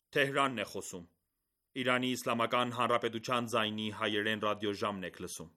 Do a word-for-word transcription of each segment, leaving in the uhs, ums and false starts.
Թեհրանն է խոսում։ Իրանի Իսլամական Հանրապետության ձայնի հայերեն ռադիոժամն եք լսում։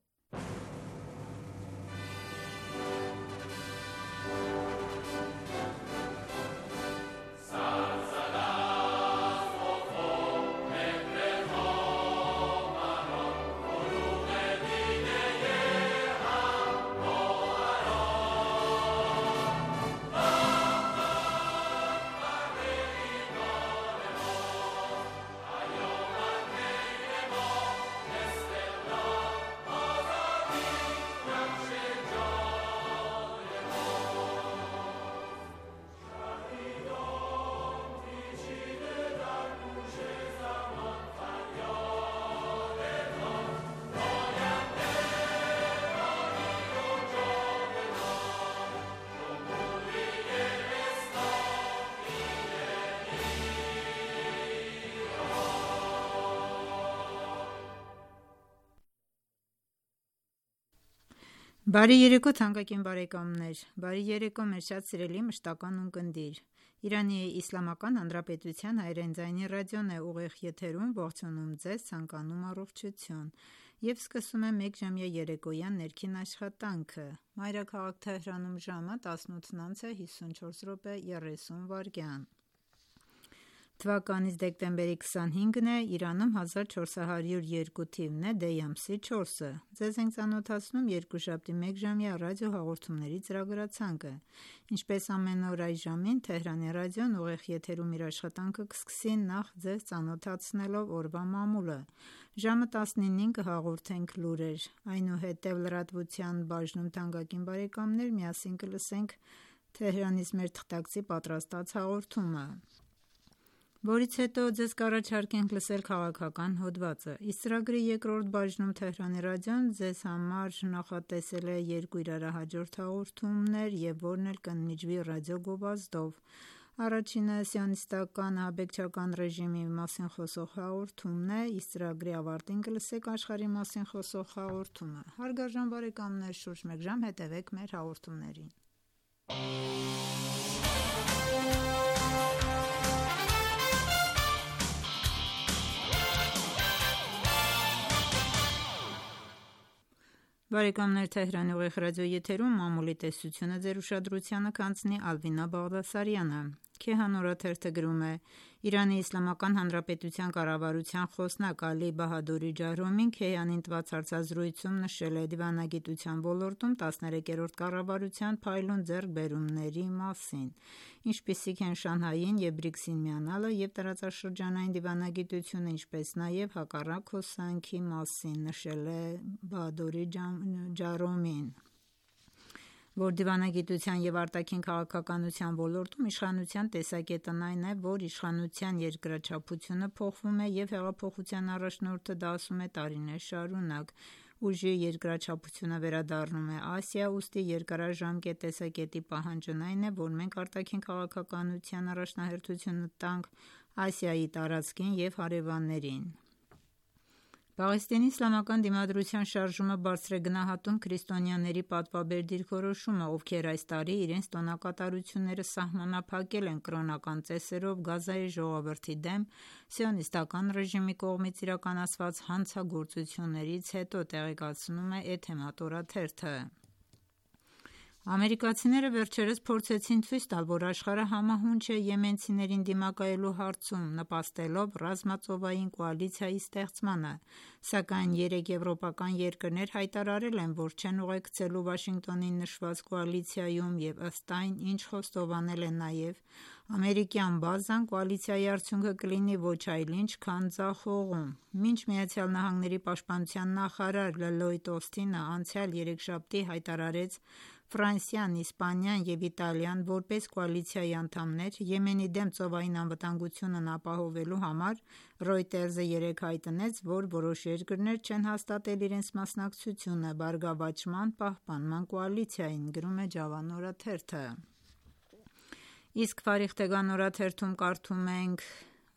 Բարի երեկո թանկագին բարեկամներ, բարի երեկո մեր շատ սիրելի մշտական ունկնդիր, Իրանի Իսլամական Հանրապետության հայերեն ձայնի ռադիոն է ուղիղ եթերում, ողջունում ձեզ, ցանկանում առողջություն և սկսում է մեկժամյա երեկոյան ներքին աշխատանքը, մայրաքաղաք Թեհրանում ժամը տասնութն անց է հիսունչորս րոպե երեսուն վայրկյան։ Թվականից դեկտեմբերի քսանհինգն է, Իրանում հազար չորս հարյուր երկու թիվն է, դեյ ամսի չորսը։ Ձեզ ենք ծանոթացնում երկուշաբթի մեկժամյա ռադիոհաղորդումների ծրագրացանկը։ Ինչպես ամեն օր այս ժամին, Թեհրանի ռադիոն ուղիղ եթերում իր աշխատանքը կսկսի նախ ձեզ ծանոթացնելով օրվա մամուլը։ Ժամը տասնինին կհաղորդենք լուրեր, այնուհետև լրատվության բաժնում թանկագին բարեկամներ միասին կլսենք Թեհրանից մեր թղթակցի պատրաստած հաղորդումը, որից հետո ձեզ կառաջարկենք լսել քաղաքական հոդվածը։ Իսկ ծրագրի երկրորդ բաժնում Թեհրանի ռադիոն ձեզ համար նախատեսել է երկու իրարահաջորդ հաղորդումներ և որն էլ կընդմիջվի ռադիոգովազդով։ Առաջինը սիոնիստական ահաբեկչական ռեժիմի մասին խոսող հաղորդումն է, իսկ ծրագրի ավարտին կլսեք աշխարհի մասին խոսող հաղորդումը։ Հարգարժան բարեկամներ, շուրջ մեկ ժամ հետևեք մեր հաղորդումներին։ Բարեկամներ, Թեհրանի ուղիղ ռադիո եթերում մամուլի տեսությունը ձեր ուշադրությանը կանցնի Ալվինա Բաղդասարյանը։ Քեհան օրաթերթը գրում է. Իրանի Իսլամական Հանրապետության կառավարության խոսնակ Ալի Բահադուրի Ջահրոմին Քեհանին տված հարցազրույցում նշել է դիվանագիտության ոլորտում տասներեքերորդ կառավարության փայլուն ձեռքբերումների մասին, ինչպիսիք են Շանհային և բրիքսին միանալը և տարածաշրջանային դիվանագիտությունը, ինչպես նաև հակառակ հոսանքի մասին, նշել է Բահադուրի Ջահրոմին, որ դիվանագիտության և արտաքին քաղաքականության ոլորտում իշխանության տեսակետն այն է, որ իշխանության երկրաչափությունը փոխվում է և հեղափոխության առաջնորդը դա ասում է տարիներ շարունակ։ Ուժի երկրաչափությունը վերադառնում է Ասիա, ուստի երկարաժամկետ տեսակետի պահանջն այն է, որ մենք արտաքին քաղաքականության առաջնահերթությունը տանք Ասիայի տարածքին և հարևաններին։ Պաղեստինի իսլամական դիմադրության շարժումը բարձր է գնահատում քրիստոնյաների պատվաբեր դիրքորոշումը, ովքեր այս տարի իրենց տոնակատարությունները սահմանափակել են կրոնական ծեսերով Գազայի ժողովրդի դեմ սիոնիստական ռեժիմի կողմից իրականացված հանցագործություններից հետո, տեղեկացնում է Էթեմատ օրաթերթը։ Ամերիկացիները վերջերս փորձեցին ցույց տալ, որ աշխարհը համահունչ է եմենցիներին դիմակայելու հարցում, նպաստելով ռազմածովային կոալիցիայի ստեղծմանը, սակայն երեք եվրոպական երկրներ հայտարարել են, որ չեն ուղեկցելու Վաշինգտոնին նշված կոալիցիայում և ըստ այն, ինչ խոստովանել են նաև ամերիկյան բազան, կոալիցիայի արդյունքը կլինի ոչ այլ ինչ, քան ձախողում։ Մինչ ԱՄՆ պաշտպանության նախարար Լլոյդ Օսթինը անցյալ երեքշաբթի հայտարարեց Ֆրանսիան, Իսպանիան և Իտալիան որպես կոալիցիայի անդամներ Եմենի դեմ ծովային անվտանգությունն ապահովելու համար, Reuters-ը երեկ հայտնեց, որ որոշ երկրներ չեն հաստատել իրենց մասնակցությունը բարգավաճման պահպանման կոալիցիային, գրում է Ջավան օրաթերթը։ Իսկ Ֆարիղ Թեգան օրաթերթում կարդում ենք.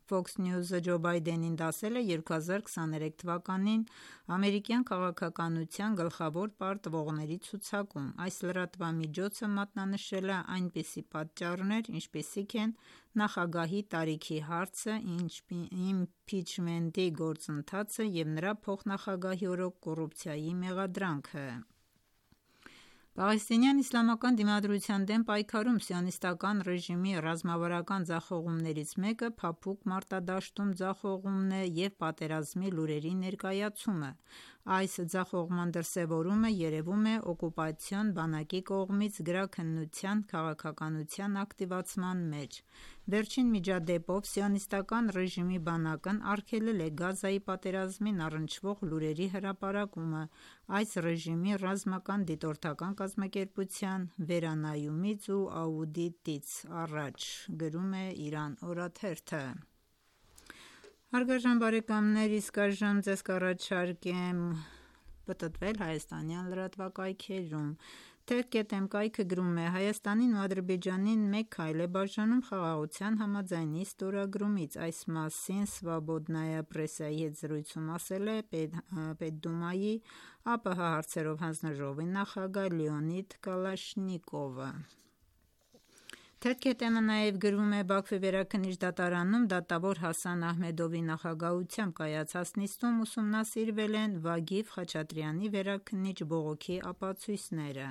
Fox News-ը Ջո Բայդենին դասել է երկու հազար քսաներեք թվականին ամերիկյան քաղաքականության գլխավոր պարտվողների ցուցակում։ Այս լրատվամիջոցը մատնանշել է այնպիսի պատճառներ, ինչպիսիք են նախագահի տարիքի հարցը, իմփիչմենտի գործընթացը և նրա փոխնախագահի օրոք կոռուպցիայի մեղադրանքը։ Պաղեստինյան իսլամական դիմադրության դեմ պայքարում սիոնիստական ռեժիմի ռազմավարական ձախողումներից մեկը փափուկ մարտադաշտում ձախողումն է և պատերազմի լուրերի ներկայացումը։ Այս ձախողման դրսևորումը երևում է օկուպացիոն բանակի կողմից գրաքննության քաղաքականության ակտիվացման մեջ։ Վերջին միջադեպով սիոնիստական ռեժիմի բանակն արգելել է Գազայի պատերազմին առնչվող լուրերի հրապարակումը այս ռեժիմի ռազմական դիտորդական կազմակերպության վերանայումից ու աուդիտից առաջ, գրում է Իրան օրաթերթը։ Հարգարժան բարեկամներ, իսկ այժմ ձեզ կառաջարկեմ պտտվել հայաստանյան լրատվակայքերում։ Թերթ.am կայքը գրում է. Հայաստանին ու Ադրբեջանին մեկ քայլ է բաժանում խաղաղության համաձայնի ստորագրումից։ Այս մասին Սվաբոդնայա պրեսայի հետ զրույցում ասել է Պետդումայի ԱՊՀ հարցերով հանձնաժողովի նախագահ Լեոնիդ Կալաշնիկովը։ Թերթ.am-ը նաև գրում է. Բաքվի վերաքննիչ դատարանում դատավոր Հասան Ահմեդովի նախագահությամբ կայացած նիստում ուսումնասիրվել են Վագիվ Խաչատրյանի վերաքննիչ բողոքի ապացույցները։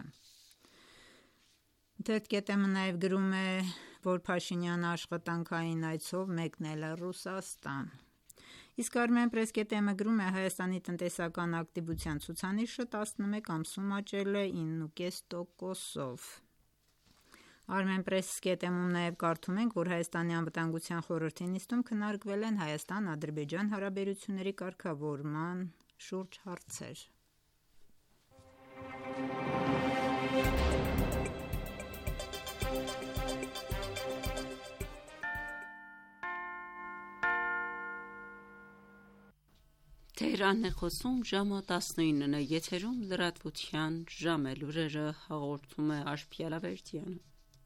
Թերթ.am-ը նաև գրում է, որ Փաշինյանը աշխատանքային այցով մեկնել է Ռուսաստան։ Իսկ Armenpress.am-ը գրում է. Հայաստանի տնտեսական ակտիվության ցուցանիշը տասնմեկ ամսում աճել է ինը կես տոկոսով։ Armenpress.am-ում նաև կարդում ենք, որ Հայաստանի անվտանգության խորհրդի նիստում քննարկվել են Հայաստան-Ադրբեջան հարաբերությունների կարգավորման շուրջ հարցեր։ Թեհրանն է խոսում ժամը տասնինն է, եթերում լրատվության ժամ է, լուրերը հաղորդում է Աշխիել Ավերդյանը։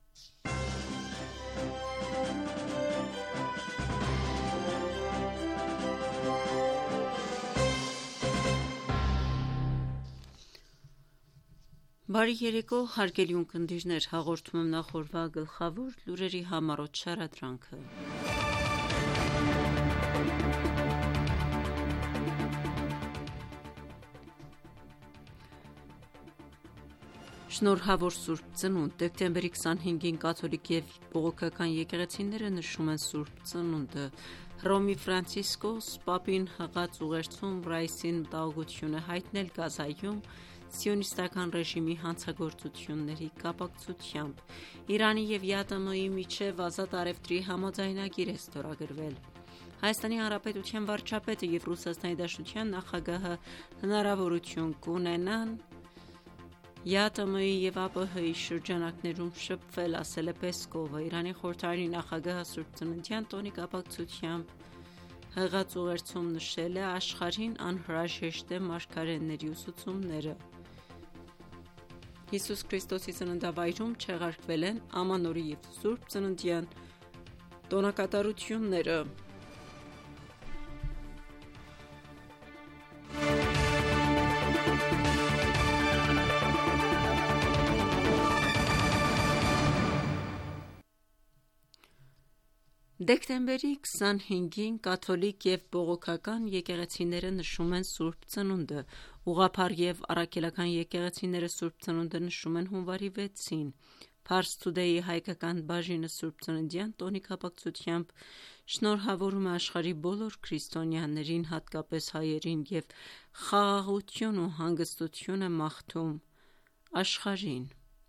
Բարի երեկո, հարգելի ունկնդիրներ, հաղորդում եմ նախորդ գլխավոր լուրերի համառոտ շարադրանքը։ Շնորհավոր Սուրբ Ծնունդ։ Դեկտեմբերի քսանհինգին կաթոլիկ և բողոքական եկեղեցիները նշում են Սուրբ Ծնունդը։ Հռոմի Ֆրանցիսկոս Պապին հղած ուղերձում Ռայսին մտահոգություն է հայտնել Գազայում սիոնիստական ռեժիմի հանցագործությունների կապակցությամբ։ Իրանի և ԵԱՏՄ-ի միջև ազատ առևտրի համաձայնագիր է ստորագրվել։ Հայաստանի Հանրապետության վարչապետը և Ռուսաստանի Դաշնության նախագահը հնարավորություն կունենան ԵԱՏՄ-ի և ԱՊՀ-ի շրջանակներում շփվել, ասել է Պեսկովը։ Իրանի խորհրդարանի նախագահը Սուրբ Ծննդյան տոնի կապակցությամբ հղած ուղերձում նշել է աշխարհին անհրաժեշտ է մարգարեների ուսուցումները։ Հիսուս Քրիստոսի ծննդավայրում չեղարկվել են Ամանորի և Սուրբ Ծննդյան տոնակատարությունները։ Դեկտեմբերի քսանհինգին կաթոլիկ և բողոքական եկեղեցիները նշում են Սուրբ Ծնունդը։ Ուղղափառ և առաքելական եկեղեցիները Սուրբ Ծնունդը նշում են հունվարի վեցին։ Pars Today-ի հայկական բաժինը Սուրբ Ծննդյան տոնի կապակցությամբ շնորհավորում է աշխարհի բոլոր քրիստոնյաներին, հատկապես հայերին, և խաղաղություն ու հանգստություն է մաղթում աշխարհին։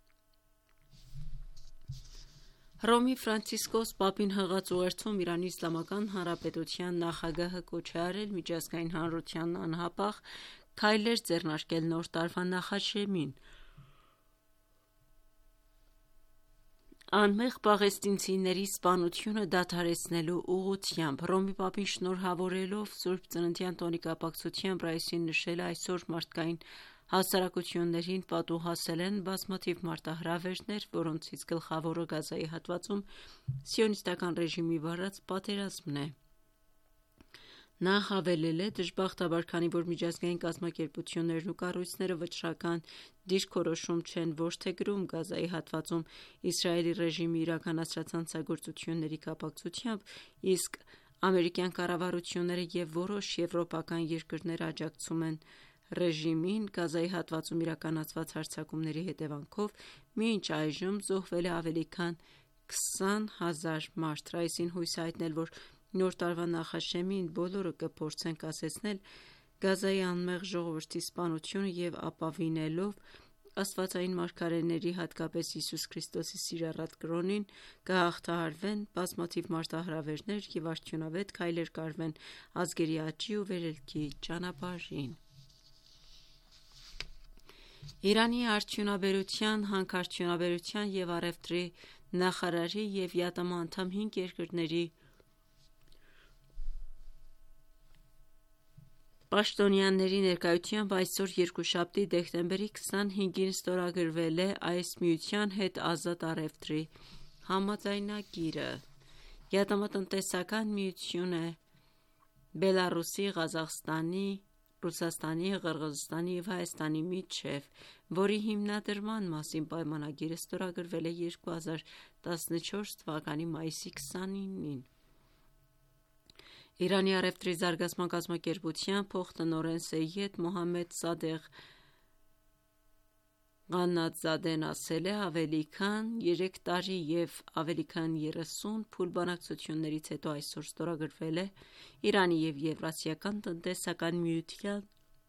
Հռոմի Ֆրանցիսկոս Պապին հղած ուղերձում Իրանի Իսլամական Հանրապետության նախագահը կոչ է արել միջազգային հանրությանն անհապաղ քայլեր ձեռնարկել Նոր տարվա նախաշեմին, անմեղ պաղեստինցիների սպանությունը դադարեցնելու ուղղությամբ։ Հռոմի Պապին շնորհավորելով Սուրբ Ծննդյան տոնի կապակցությամբ Ռայսին նշել է այսօր մարդկային հասարակություններին պատուհասել են բազմաթիվ մարտահրավերներ, որոնցից գլխավորը Գազայի հատվածում սիոնիստական ռեժիմի վարած պատերազմն է։ Նա հավելել է. «Դժբախտաբար, քանի որ միջազգային կազմակերպություններն ու կառույցները վճռական դիրքորոշում չեն ոչ թե գրում Գազայի հատվածում Իսրայելի ռեժիմի իրականացրած հանցագործությունների կապակցությամբ, իսկ ամերիկյան կառավարությունները և որոշ եվրոպական երկրներ աջակցում են ռեժիմին Գազայի հատվածում իրականացված հարձակումների հետևանքով, մինչ այժմ զոհվել է ավելի քան քսան հազար մարդ»։ Ռայիսին հույս է հայտնել, որ Նոր տարվա նախաշեմին բոլորը կփորձեն կասեցնել Գազայի անմեղ ժողովրդի սպանությունը և ապավինելով աստվածային մարգարեների, հատկապես Հիսուս Քրիստոսի սիրառատ կրոնին, կհաղթահարվեն բազմաթիվ մարտահրավերներ և արդյունավետ քայլեր կարվեն ազգերի աճի ու վերելքի ճանապարհին։ Իրանի արդյունաբերության, հանքարդյունաբերության և առևտրի նախարարի և ԵԱՏՄ անդամ հինգ երկրների պաշտոնյաների ներկայությամբ այսօր երկուշաբթի դեկտեմբերի քսանհինգին ստորագրվել է այս միության հետ ազատ առևտրի համաձայնագիրը։ ԵԱՏՄ տնտեսական միություն է Բելառուսի, Ղազախստանի, Ռուսաստանի, Ղրղզստանի և Հայաստանի միջև, որի հիմնադրման մասին պայմանագիրը ստորագրվել է երկու հազար տասնչորս թվականի մայիսի քսանինին։ Իրանի առևտրի զարգացման կազմակերպության փոխտնօրեն Սեյեդ Մոհամմեդ Սադեղ Ղաննաթզադեն ասել է. «Ավելի քան երեք տարի և ավելի քան երեսուն փուլ բանակցություններից հետո այսօր ստորագրվել է Իրանի և Եվրասիական տնտեսական միության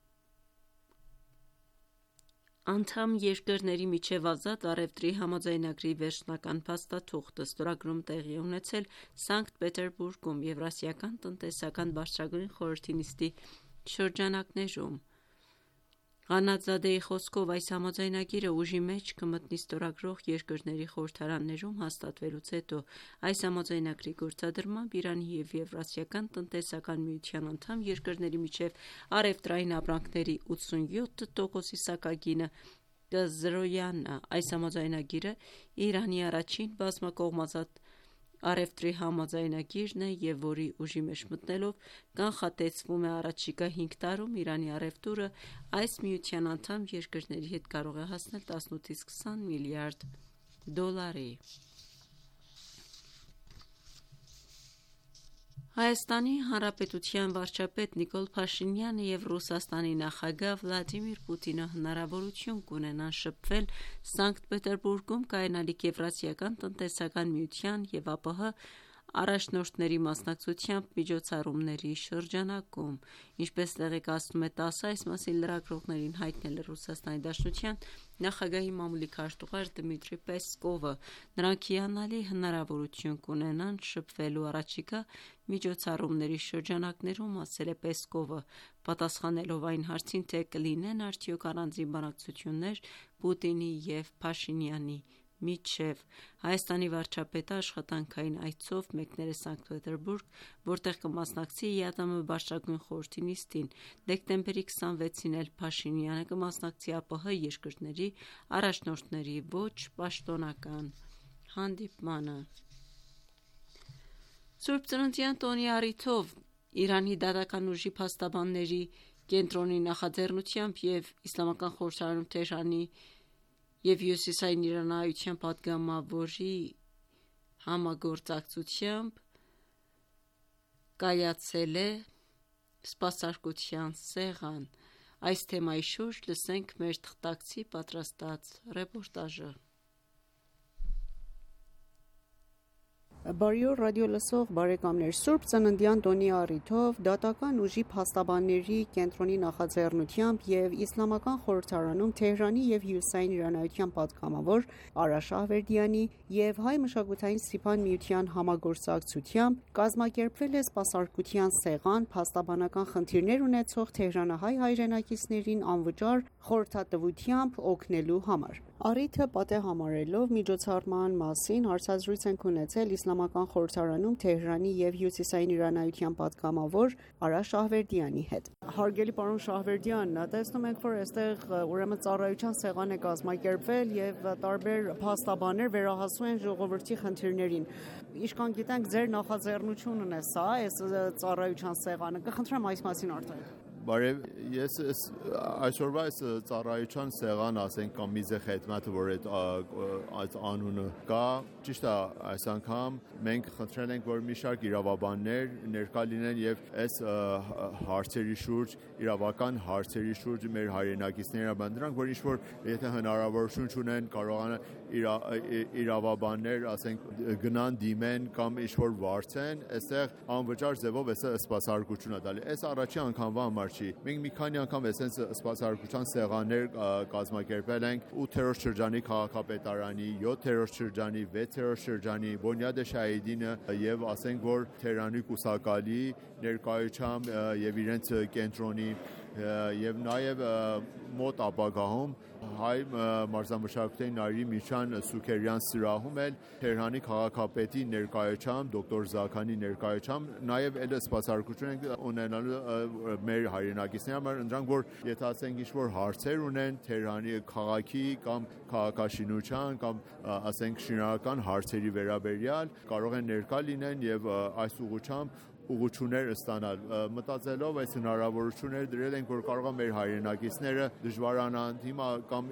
անդամ երկրների միջև ազատ առևտրի համաձայնագրի վերջնական փաստաթուղթը։ Ստորագրումը տեղի է ունեցել Սանկտ Պետերբուրգում Եվրասիական տնտեսական բարձրագույն խորհրդի նիստի շրջանակներում։ Ղաննաթզադեի խոսքով, այս համաձայնագիրը ուժի մեջ կմտնի ստորագրող երկրների խորհրդարաններում հաստատվելուց հետո։ Այս համաձայնագրի գործադրմամբ Իրանի և Եվրասիական տնտեսական միության անդամ երկրների միջև առևտրային ապրանքների ութսունյոթ տոկոսի սակագինը կզրոյանա։ Այս համաձայնագիրը Իրանի առաջին բազմակողմանի առևտրի համաձայնագիրն է, և որի ուժի մեջ մտնելով կանխատեսվում է առաջիկա հինգ տարում Իրանի առևտուրը այս միության անդամ երկրների հետ կարող է հասնել տասնութից քսան միլիարդ դոլարի։ Հայաստանի Հանրապետության վարչապետ Նիկոլ Փաշինյանը և Ռուսաստանի նախագահ Վլադիմիր Պուտինը հնարավորություն կունենան շփվել Սանկտ Պետերբուրգում կայանալիք Եվրասիական տնտեսական միության և ԱՊՀ առաջնորդների մասնակցությամբ միջոցառումների շրջանակում։ Ինչպես տեղեկացնում է ՏԱՍՍ-ը, այս մասին լրագրողներին հայտնել է Ռուսաստանի Դաշնության նախագահի մամուլի քարտուղար Դմիտրի Պեսկովը։ Նրանք հիանալի հնարավորություն կունենան շփվելու առաջիկա միջոցառումների շրջանակներում, ասել է Պեսկովը, պատասխանելով այն հարցին, թե կլինեն արդյոք առանձին բանակցություններ Պուտինի և Փաշինյանի միջև։ Հայաստանի վարչապետը աշխատանքային այցով մեկնել է Սանկտ Պետերբուրգ, որտեղ կմասնակցի ԵԱՏՄ բարձրագույն խորհրդի նիստին։ Դեկտեմբերի քսանվեցին էլ Փաշինյանը կմասնակցի ԱՊՀ երկրների առաջնորդների ոչ պաշտոնական հանդիպմանը։ Սուրբ Ծննդյան տոնի առիթով Իրանի դատական ուժի փաստաբանների կենտրոնի նախաձեռնությամբ և Իսլամական խորհրդարանում Թեհրանի և Հյուսիսային Իրանահայության պատգամավորի համագործակցությամբ կայացել է սպասարկության սեղան։ Այս թեմայի շուրջ լսենք մեր թղթակցի պատրաստած ռեպորտաժը։ Բարի օր ռադիոլսող բարեկամներ, Սուրբ Ծննդյան տոնի առիթով դատական ուժի փաստաբանների կենտրոնի նախաձեռնությամբ և Իսլամական խորհրդարանում Թեհրանի և Հյուսիսային Իրանահայության պատգամավոր Արա Շահվերդյանի և Հայ մշակութային սիփան միության համագործակցությամբ կազմակերպվել է սպասարկության սեղան փաստաբանական խնդիրներ ունեցող թեհրանահայ հայրենակիցներին անվճար խորհրդատվությամբ օգնելու համար։ Առիթը պատեհ համարելով միջոցառման մասին հարցազրույց ենք ունեցել Իսլամական խորհրդարանում Թեհրանի և Հյուսիսային Իրանայության պատգամավոր Արա Շահվերդյանի հետ։ Հարգելի պարոն Շահվերդյան, տեսնում ենք, որ այստեղ ուրեմն ծառայության սեղան է կազմակերպվել եւ տարբեր փաստաբաններ վերահասում են ժողովրդի խնդիրներին։ Ինչքան գիտենք, ձեր նախաձեռնությունն է սա, այս ծառայության սեղանը։ Կխնդրեմ այս մասին արտահայտել։ Բարև, ես այսօրվա այս ծառայության սեղան, ասենք, կամ միզե խետմատը, որ այդ անունը կա, ճիշտ է, այս անգամ մենք խնդրել ենք, որ մի շարք իրավաբաններ ներկա լինեն եւ այս հարցերի շուրջ, իրավական հարցերի շուրջ մեր հայրենակիցները բան դրանք, որ ինչ-որ եթե հնարավորություն ունեն, կարողանան իրավաբաններ, ասենք, գնան դիմեն կամ ինչ-որ վարձեն, այստեղ անվճար ձևով այս սպասարկությունը տալի։ Այս առաջի անգամվա համար Մենք մի քանի անգամ այսպես սպասարկության սեղաններ կազմակերպել ենք ութերորդ շրջանի քաղաքապետարանի, յոթերորդ շրջանի, վեցերորդ շրջանի, Բոնյադ Շահիդինը եւ ասենք որ Թեհրանի կուսակալի ներկայությամբ եւ իրենց կենտրոնի եւ նաեւ մոտ ապագայում հայ մարզամշակութային նարի Միջան Սուքերյան սրահում էլ Թեհրանի քաղաքապետի ներկայությամբ դոկտոր Զաքանի ներկայությամբ նաեւ էլ սպասարկություն ենք ունենալու մեր հայրենակիցների համար, նրանք որ եթե ասենք ինչ-որ հարցեր ունեն Թեհրանի քաղաքի կամ քաղաքաշինության կամ ասենք շինարարական հարցերի վերաբերյալ կարող են ներկա լինեն եւ այս ուղղությամբ ուղղություններ ստանալ մտածելով այս հնարավորությունները դրել ենք որ կարող է մեր հայրենակիցները դժվարանան հիմա կամ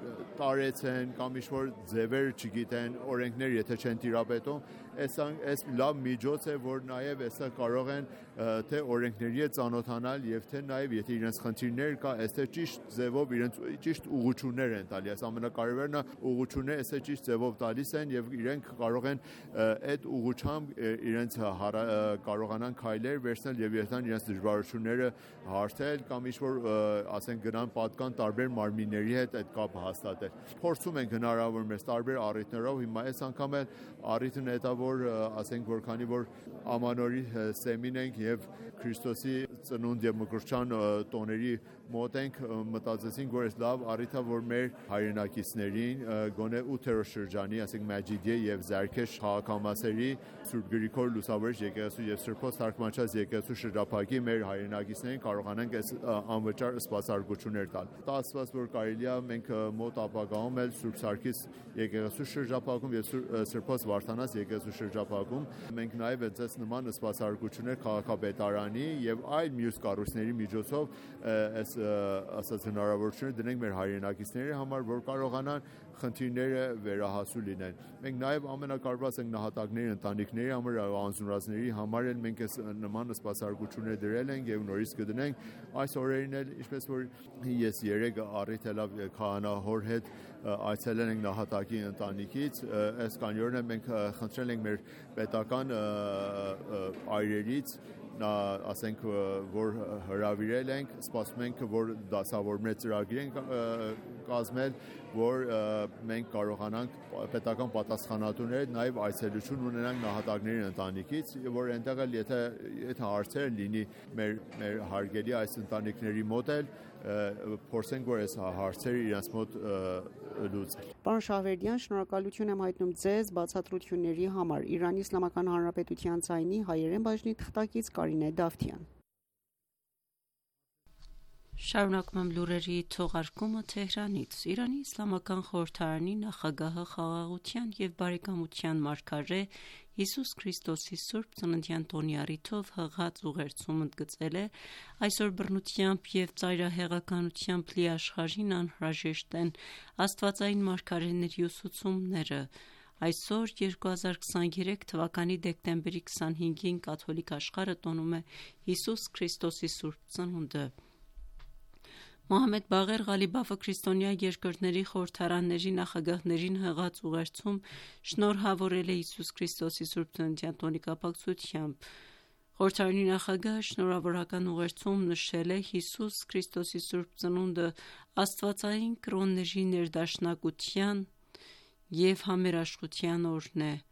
տարեցեն կամ ինչ-որ ձևեր չգիտեն օրենքներ եթե չեն տիրապետում այս այս լավ միջոց է որ նաև այսա կարող են թե օրենքների հետ ծանոթանալ եւ թե նաև եթե իրենց խնդիրներ կա այստեղ ճիշտ ձևով իրենց ճիշտ ուղղություններ են տալի այս ամենակարևորն է ուղղությունները այսա ճիշտ ձևով տալիս են եւ իրենք կարող են այդ ուղղությամբ իրենց կարողանան քայլեր վերցնել եւ երթան իրենց դժվարությունները հարթել կամ ինչ-որ ասենք գնան պատկան տարբեր մարմինների հետ այդ կապը հաստատել։ Փորձում ենք հնարավոր մեծ տարբեր առիթներով հիմա այս անգամ էլ առիթն է դա որ ասենք որքանի որ ամանորի սեմին ենք եւ Քրիստոսի ծնունդ եւ մկրտչյան տոների մոտ ենք մտածեցինք որ այս լավ առիթա որ մեր հայրենակիցներին գոնե ութերորդ շրջանի ասենք Մաջիդիե եւ Զարքեշ քաղաքամասերի Սուրբ Գրիգոր Լուսավորիչ եկեղեցու եւ Սրբոց Թարգմանչած եկեղեցու շրջափակի մեր հայրենակիցներին կարողանանք այս անվճար սպասարկություններ տալ։ Դա ասված որ կարելի է մենք մոտ ապագայում էլ Սուրբ Սարգիս եկեղեցու շրջափակում եւ Սրբոց Վարդանանց եկեղեցու շրջափակում մենք նաեւ այս նման սպասարկություններ քաղաքապետարանի եւ այլ մյուս կառույցների միջոցով այս ասած հնարավորությունները դնենք մեր հայրենակիցների համար որ կարողանան խնդիրները վերահասու լինեն։ Մենք նաև ամենակարևորը ենք նահատակների ընտանիքների համար, անզունվածների համար էլ մենք այս նման սպասարկություններ դրել ենք եւ նորից կդնենք։ Այս օրերին էլ ինչպես որ ես երեք առիթ ելավ քահանահոր հետ այցելել ենք նահատակի ընտանիքից, այս կանյորն մենք խնդրել ենք մեր պետական այրերից ասենք որ հրավիրել ենք, սպասում ենք որ դասավորներ ծրագիր են կազմել, որ մենք կարողանանք պետական պատասխանատուները նաև այցելություն ունենանք նահատակների ընտանիքից, որ այնտեղ էլ եթե եթե հարցեր լինի մեր մեր հարգելի այս ընտանիքների մոտ էլ փորձենք որ այս հարցերը իրենց մոտ լուծել։ Պարոն Շահվերդյան, շնորհակալություն եմ հայտնում ձեզ բացատրությունների համար։ Իրանի Իսլամական Հանրապետության ձայնի հայերեն բաժնի թղթակից Կարինե Դավթյան։ Շարունակում եմ լուրերի թողարկումը Թեհրանից։ Իրանի Իսլամական խորհրդարանի նախագահը խաղաղության եւ բարեկամության մարգարե Հիսուս Քրիստոսի Սուրբ Ծննդյան տոնի առիթով հղած ուղերձում ընդգծել է այսօր բռնությամբ եւ ծայրահեղականությամբ լի աշխարհին անհրաժեշտ են աստվածային մարգարեների ուսուցումները։ Այսօր երկու հազար քսաներեք թվականի դեկտեմբերի քսանհինգին կաթոլիկ աշխարհը տոնում է Հիսուս Քրիստոսի Սուրբ Ծնունդը։ Մոհամմեդ Բաղեր Ղալիբաֆը քրիստոնյա երկրների խորհրդարանների նախագահներին հղած ուղերձում շնորհավորել է Հիսուս Քրիստոսի Սուրբ Ծննդյան տոնի կապակցությամբ։ Խորհրդարանի նախագահը շնորհավորական ուղերձում նշել է Հիսուս Քրիստոսի Սուրբ Ծնունդը աստվածային կրոնների ներդաշնակության եւ համերաշխության օրն է,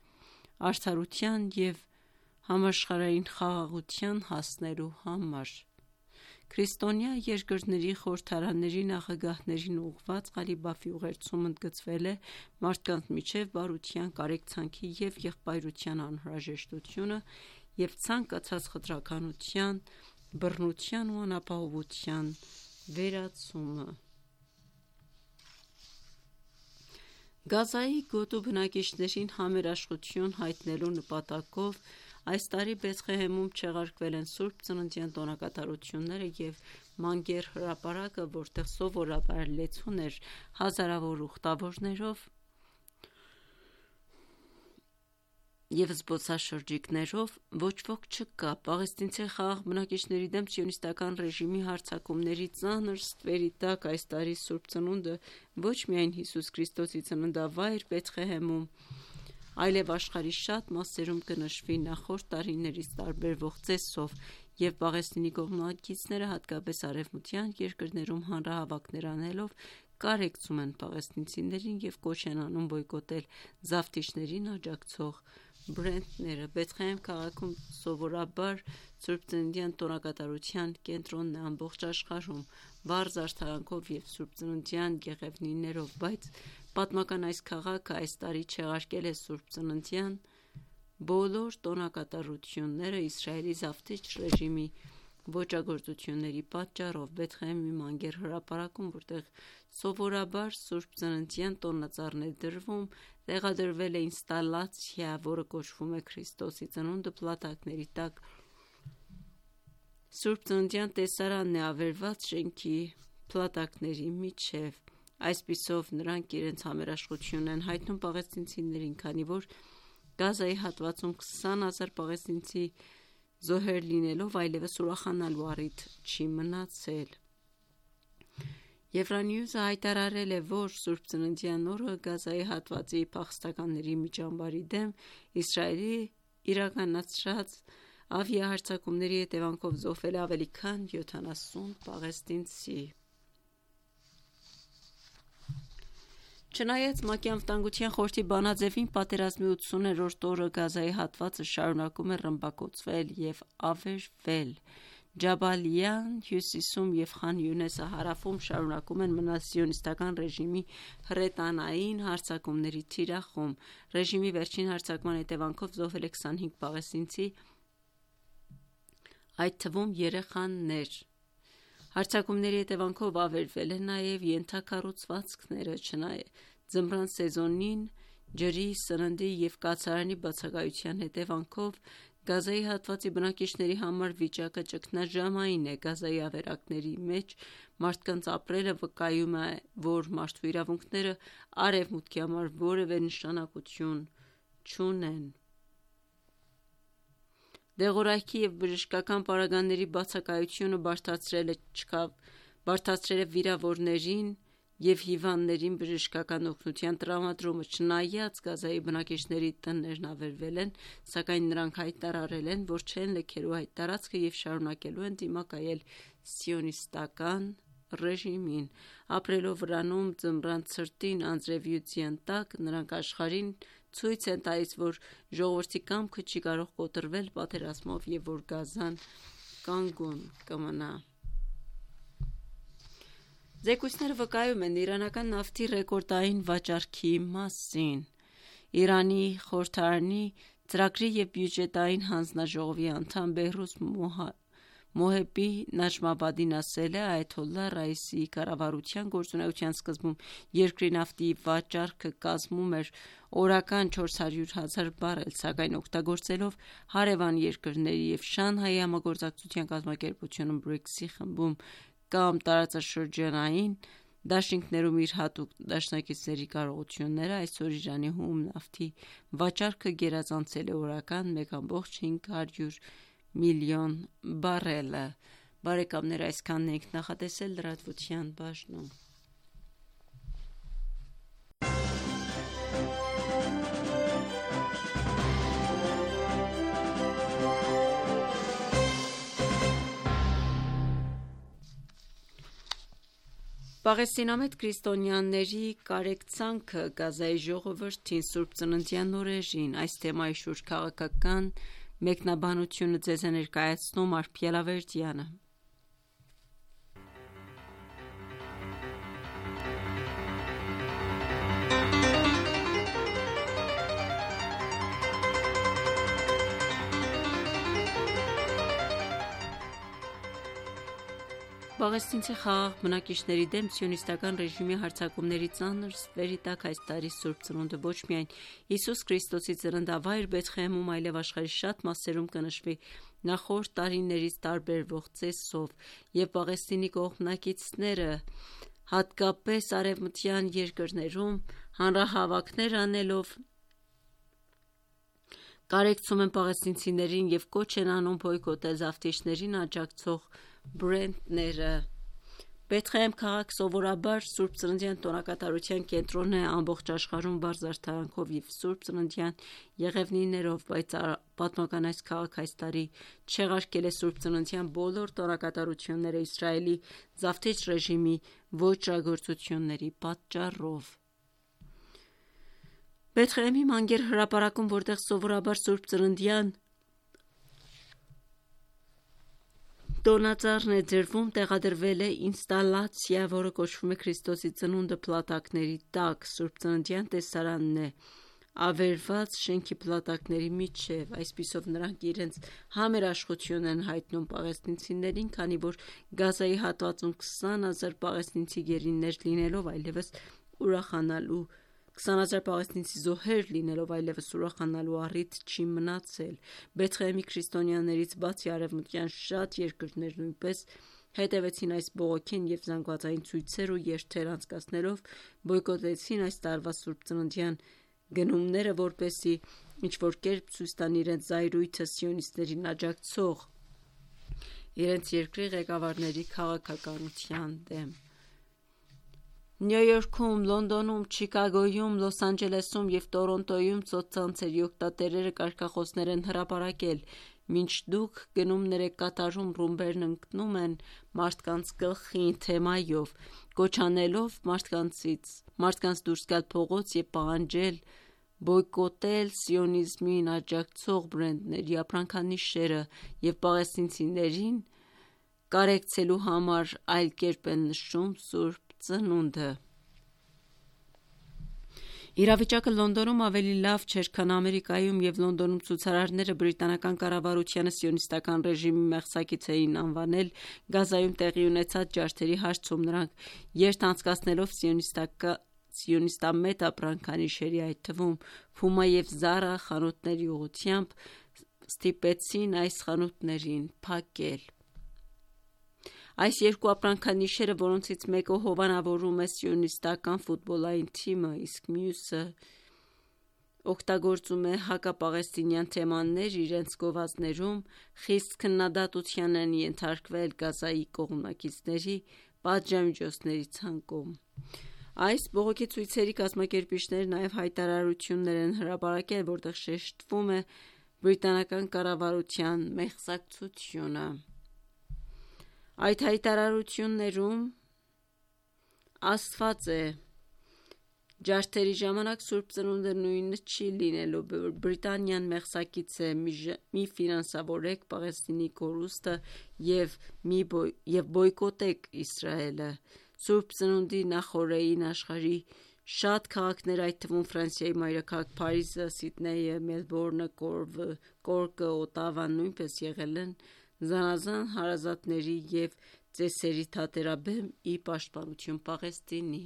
արդարության եւ համաշխարհային խաղաղության հասնելու համար։ Քրիստոնյա երկրների խորհրդարանների նախագահներին ուղղված Ղալիբաֆի ուղերձում ընդգծվել է մարդկանց միջև բարության, կարեկցանքի և եղբայրության անհրաժեշտությունը և ցանկացած խտրականության, բռնության ու անապահովության վերացումը։ Գազայի գոտու բնակիչներին համերաշխություն հայտնելու նպատակով այս տարի Բեթղեհեմում չեղարկվել են Սուրբ Ծննդյան տոնակատարությունները և Մանգեր հրապարակը, որտեղ սովորաբար լեցուն էր հազարավոր ուխտավորներով և զբոսաշրջիկներով, ոչ ոք չկա։ Պաղեստինցի խաղաղ բնակիչների դեմ սիոնիստական ռեժիմի հարձակումների ծանր ստվերի տակ այս տարի Սուրբ Ծնունդը ոչ միայն Հիսուս Քրիստոսի ծննդավայր Բեթղեհեմում, այլև աշխարհի շատ մասերում կնշվի նախորդ տարիներից տարբերվող ծեսով, և Պաղեստինի կողմնակիցները, հատկապես արևմտյան երկրներում հանրահավաքներ անելով, կարեկցում են պաղեստինցիներին և կոչ են անում բոյկոտել զավթիչներին աջակցող բրենդները։ Բեթղեհեմ քաղաքում սովորաբար Սուրբ Ծննդյան տոնակատարության կենտրոնն է ամբողջ աշխարհում, վառ զարդարանքով և Սուրբ Ծննդյան գեղևնիներով, բայց պատմական այս քաղաքը այս տարի չեղարկել է Սուրբ Ծննդյան բոլոր տոնակատարությունները Իսրայելի զավթիչ ռեժիմի ոճրագործությունների պատճառով։ Բեթղեհեմի Մանգեր հրապարակում, որտեղ սովորաբար Սուրբ Ծննդյան տոնածառն է դրվում, տեղադրվել է ինստալացիա, որը կոչվում է Քրիստոսի ծնունդը փլատակների տակ։ Սուրբ Ծննդյան տեսարանն է ավերված շենքի փլատակների միջև։ Այսպիսով նրանք իրենց համերաշխությունն են հայտնում պաղեստինցիներին, քանի որ Գազայի հատվածում քսան հազար պաղեստինցի զոհեր լինելով այլևս ուրախանալու առիթ չի մնացել։ Եվրանյուզը հայտարարել է, որ Սուրբ Ծննդյան օրը Գազայի հատվածի փախստականների միջամբարի դեմ Իսրայելի իրականացրած ավիահարձակումների հետևանքով զոհվել է ավելի քան յոթանասուն պաղեստինցի։ Չնայած ՄԱԿ-ի Անվտանգության խորհրդի բանաձևին, պատերազմի ութսուներորդ օրը Գազայի հատվածը շարունակում է ռմբակոծվել և ավերվել։ Ջաբալիան հյուսիսում և Խան Յունեսը հարավում շարունակում են մնալ սիոնիստական ռեժիմի հրետանային հարձակումների թիրախում։ Ռեժիմի վերջին հարձակման հետևանքով զոհվել է քսանհինգ պաղեստինցի, այդ թվում երեխաներ։ Հարձակումների հետևանքով ավերվել են նաև ենթակառուցվածքները։ Չնայած ձմռան սեզոնին ջրի, սննդի և կացարանի բացակայության հետևանքով Գազայի հատվածի բնակիչների համար վիճակը ճգնաժամային է։ Գազայի ավերակների մեջ մարդկանց ապրելը վկայում է, որ մարդու իրավունքները Արևմուտքի համար որևէ նշանակություն չունեն։ Դեղորայքի և բժշկական պարագաների բացակայությունը բարդացրել է, բարդացրել է վիրավորներին և հիվանդներին բժշկական օգնության տրամադրումը։ Չնայած Գազայի բնակիչների տներն ավերվել են, սակայն նրանք հայտարարել են, որ չեն լքելու այդ տարածքը և շարունակելու են դիմակայել սիոնիստական ռեժիմին։ Ապրելով վրանում ձմռան ցրտին անձրևյութության տակ, նրանք աշխարհին ցույց են տալիս, որ ժողովրդի կամքը չի կարող կոտրվել պատերազմով և որ Գազան կանգուն կմնա։ Զեկույցները վկայում են իրանական նավթի ռեկորդային վաճառքի մասին։ Իրանի խորհրդարանի ծրագրի և բյուջետային հանձնաժողովի անդամ Բեհրուզ Մոհեբի Նաջմաբադին ասել է. Այաթոլլահ Ռայիսիի կառավարության գործունեության սկզբում երկրի նավթի վաճառքը կազմում էր օրական չորս հարյուր հազար բարել, սակայն օգտագործելով հարևան երկրների և Շանհայի համագործակցության կազմակերպությունում բրիքսի խմբում կամ տարածաշրջանային դաշինքներում իր հատուկ դաշնակիցների կարողությունները, այսօր Իրանի հում նավթի վաճառքը գերազանցել է օրական մեկ ամբողջ հինգ հարյուր միլիոն բարելը։ Բարեկամներ, այսքանն ենք նախատեսել լրատվության բաժնում։ Պաղեստինամետ քրիստոնյաների կարեկցանքը Գազայի ժողովրդին Սուրբ Ծննդյան օրերին։ Այս թեմայի շուրջ քաղաքական մեկնաբանությունը ձեզ է ներկայացնում Արփի Ալավերդյանը։ Պաղեստինցի խաղաղ բնակիչների դեմ սիոնիստական ռեժիմի հարձակումների ծանր ստվերի տակ այս տարի Սուրբ Ծնունդը ոչ միայն Հիսուս Քրիստոսի ծննդավայր Բեթղեհեմում, այլև աշխարհի շատ մասերում կնշվի նախորդ տարիներից տարբերվող ծեսով, եւ Պաղեստինի կողմնակիցները, հատկապես արևմտյան երկրներում, հանրահավաքներ անելով կարեկցում են պաղեստինցիներին եւ կոչ են անում բոյկոտել զավթիչներին աջակցող բրենդները։ Բեթղեհեմ քաղաք սովորաբար Սուրբ Ծննդյան տոնակատարության կենտրոնն է ամբողջ աշխարհում բարձ զարդարանքով եւ Սուրբ Ծննդյան եղևնիներով, բայց պատմական այս քաղաք այս տարի չեղարկել է Սուրբ Ծննդյան բոլոր տոնակատարությունները Իսրայելի զավթիչ ռեժիմի ոճրագործությունների պատճառով։ Բեթղեհեմի մանգեր հրապարակում, որտեղ սովորաբար Սուրբ Ծննդյան տոնածառն է դրվում, տեղադրվել է ինստալացիա, որը կոչվում է Քրիստոսի ծնունդը փլատակների տակ։ Սուրբ Ծննդյան տեսարանն է ավերված շենքի փլատակների միջև, այսպիսով նրանք իրենց համերաշխություն են հայտնում պաղեստինցիներին, քանի որ Գազայի հատվածում քսան հազար պաղեստինցի գերիներ լինելով այլևս ուրախանալու քսան հազար պաղեստինցի զոհեր լինելով այլևս ուրախանալու առիթ չի մնացել։ Բեթղեհեմի քրիստոնյաներից բացի արևմտյան շատ երկրներ նույնպես հետևեցին այս բողոքին եւ զանգվածային ցույցեր ու երթեր անցկացնելով բոյկոտեցին այս տարվա Սուրբ Ծննդյան գնումները, որպեսզի ինչ-որ կերպ ցույց տան իրենց զայրույթը սիոնիստներին աջակցող իրենց երկրի ղեկավարների քաղաքականության դեմ։ Նյու Յորքում, Լոնդոնում, Չիկագոյում, Լոս Անջելեսում եւ Տորոնտոյում սոցցանցերի օգտատերերը կարգախոսներ են հրապարակել։ Մինչ դուք գնումներ եք կատարում, ռումբերն ընկնում են մարդկանց գլխին թեմայով, կոչանելով մարդկանցից մարդկանց դուրս գալ փողոց եւ պահանջել բոյկոտել սիոնիզմին աջակցող բրենդների ապրանքանիշերը եւ պաղեստինցիներին կարեկցելու համար այլ կերպ են նշում Սուրբ Ծնունդը։ Իրավիճակը Լոնդոնում ավելի լավ չէր, քան Ամերիկայում, եւ Լոնդոնում ցուցարարները բրիտանական կառավարությանը սիոնիստական ռեժիմի մեղսակից էին անվանել Գազայում տեղի ունեցած ջարդերի հարցում։ Նրանք երթ անցկացնելով սիոնիստական սիոնիստամետ ապրանքանիշերի, այդ թվում Puma եւ Zara խանութների ուղղությամբ ստիպեցին այս խանութներին փակել։ Այս երկու ապրանքանիշերը, որոնցից մեկը հովանավորում է սիոնիստական ֆուտբոլային թիմը, իսկ մյուսը օգտագործում է հակապաղեստինյան թեմաներ իրենց գովազդներում, խիստ քննադատության են ենթարկվել Գազայի կողմնակիցների պատժամիջոցների ցանկում։ Այս բողոքի ցույցերի կազմակերպիչները նաև հայտարարություններ են հրապարակել, որտեղ շեշտվում է բրիտանական կառավարության մեղսակցությունը։ Այդ հայտարարություններում ասված է. ջարդերի ժամանակ Սուրբ Ծնունդը նույնը չի լինելու, Բրիտանիան մեղսակից է, մի ֆինանսավորեք Պաղեստինի կորուստը եւ մի բոյ, եւ բոյկոտեք Իսրայելը։ Սուրբ Ծնունդի նախօրեին աշխարհի շատ քաղաքներ, այդ թվում Ֆրանսիայի մայրաքաղաք Փարիզը, Սիդնեյը, Մելբուրնը, Կորվը, Կորկը, Օտավան նույնպես եղել են զանազան հարազատների եւ ծեսերի թատերաբեմ ի պաշտպանություն Պաղեստինի։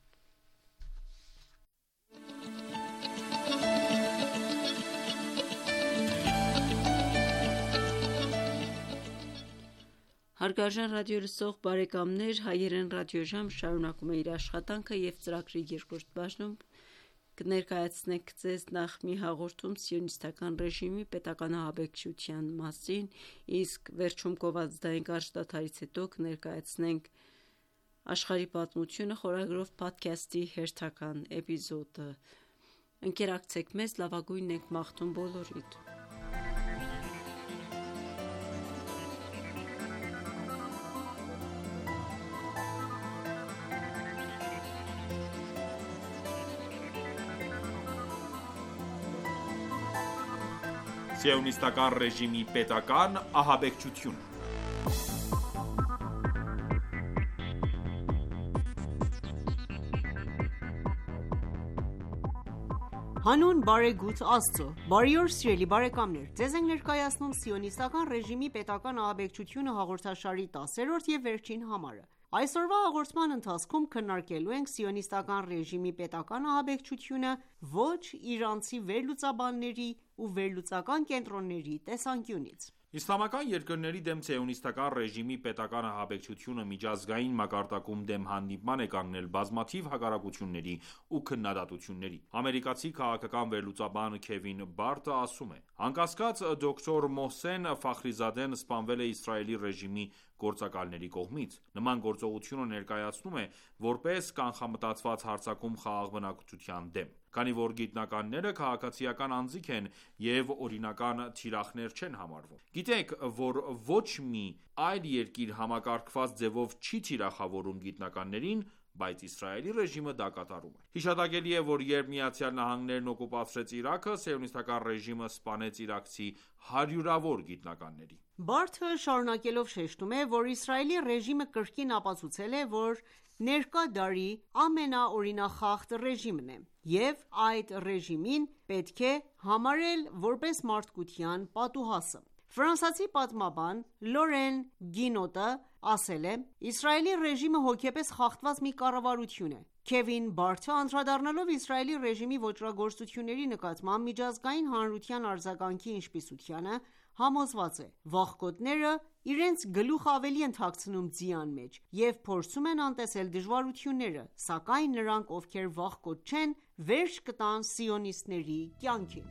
Հարգարժան ռադիոլսող բարեկամներ, հայերեն ռադիոժամ շարունակում է իր աշխատանքը եւ ծրագրի երկրորդ բաժնում կներկայացնենք ձեզ նախ մի հաղորդում սիոնիստական ռեժիմի պետական ահաբեկչության մասին, իսկ վերջում գովազդային կարճ դադարից հետո կներկայացնենք աշխարհի պատմությունը խորագրով podcast-ի հերթական էպիզոդը։ Ընկերակցեք մեզ, լավագույնն ենք մաղթում բոլորիդ։ Սիոնիստական ռեժիմի պետական ահաբեկչություն։ Հանուն բարեգութ Աստծո, բարի օր սիրելի բարեկամներ, ձեզ ենք ներկայացնում սիոնիստական ռեժիմի պետական ահաբեկչությունը հաղորդաշարի տասերորդ և վերջին համարը։ Այսօրվա հաղորդման ընթացքում քննարկելու ենք սիոնիստական ռեժիմի պետական ահաբեկչությունը ոչ իրանցի վերլուծաբանների ու վերլուծական կենտրոնների տեսանկյունից։ Իսլամական երկրների դեմ սիոնիստական ռեժիմի պետական ահաբեկչությունը միջազգային մակարդակում դեմ հանդիպման է կանգնել բազմաթիվ հակառակությունների ու քննադատությունների։ Ամերիկացի քաղաքական վերլուծաբան Քևին Բարտը ասում է. «Անկասկած, դոկտոր Մոհսեն Ֆախրիզադեն սպանվել է Իսրայելի ռեժիմի գործակալների կողմից։ Նման գործողությունը ներկայացնում է որպես կանխամտածված հարձակում խաղաղ բնակչության դեմ։ Քանի որ գիտնականները քաղաքացիական անձիկ են և օրինական թիրախներ չեն համարվում։ Գիտեք, որ ոչ մի այլ երկիր համակարգված ձևով չի թիրախավորում գիտնականներին, բայց Իսրայելի ռեժիմը դա կատարում է։ Հիշատակելի է, որ երբ ԱՄՆ-ն օկուպացրեց Իրաքը, սիոնիստական ռեժիմը սպանեց իրաքցի հարյուրավոր գիտնականների»։ Բարթը շարունակելով շեշտում է, որ Իսրայելի ռեժիմը կրկին ապացուցել է, որ ներկա դարի ամենաօրինախախտ ռեժիմն է, և այդ ռեժիմին պետք է համարել որպես մարդկության պատուհասը։ Ֆրանսիացի պատմաբան Լորեն Գինոտը ասել է. «Իսրայելի ռեժիմը հոգեպես խախտված մի կառավարություն է»։ Քևին Բարթը անդրադառնալով Իսրայելի ռեժիմի ոճրագործությունների նկատմամբ միջազգային հանրության արձագանքի ինչպիսությանը, համոզված է. «Վախկոտները իրենց գլուխը ավելի են թաքցնում ձիան մեջ և փորձում են անտեսել դժվարությունները, սակայն նրանք, ովքեր վախկոտ չեն, վերջ կտան սիոնիստների կյանքին»։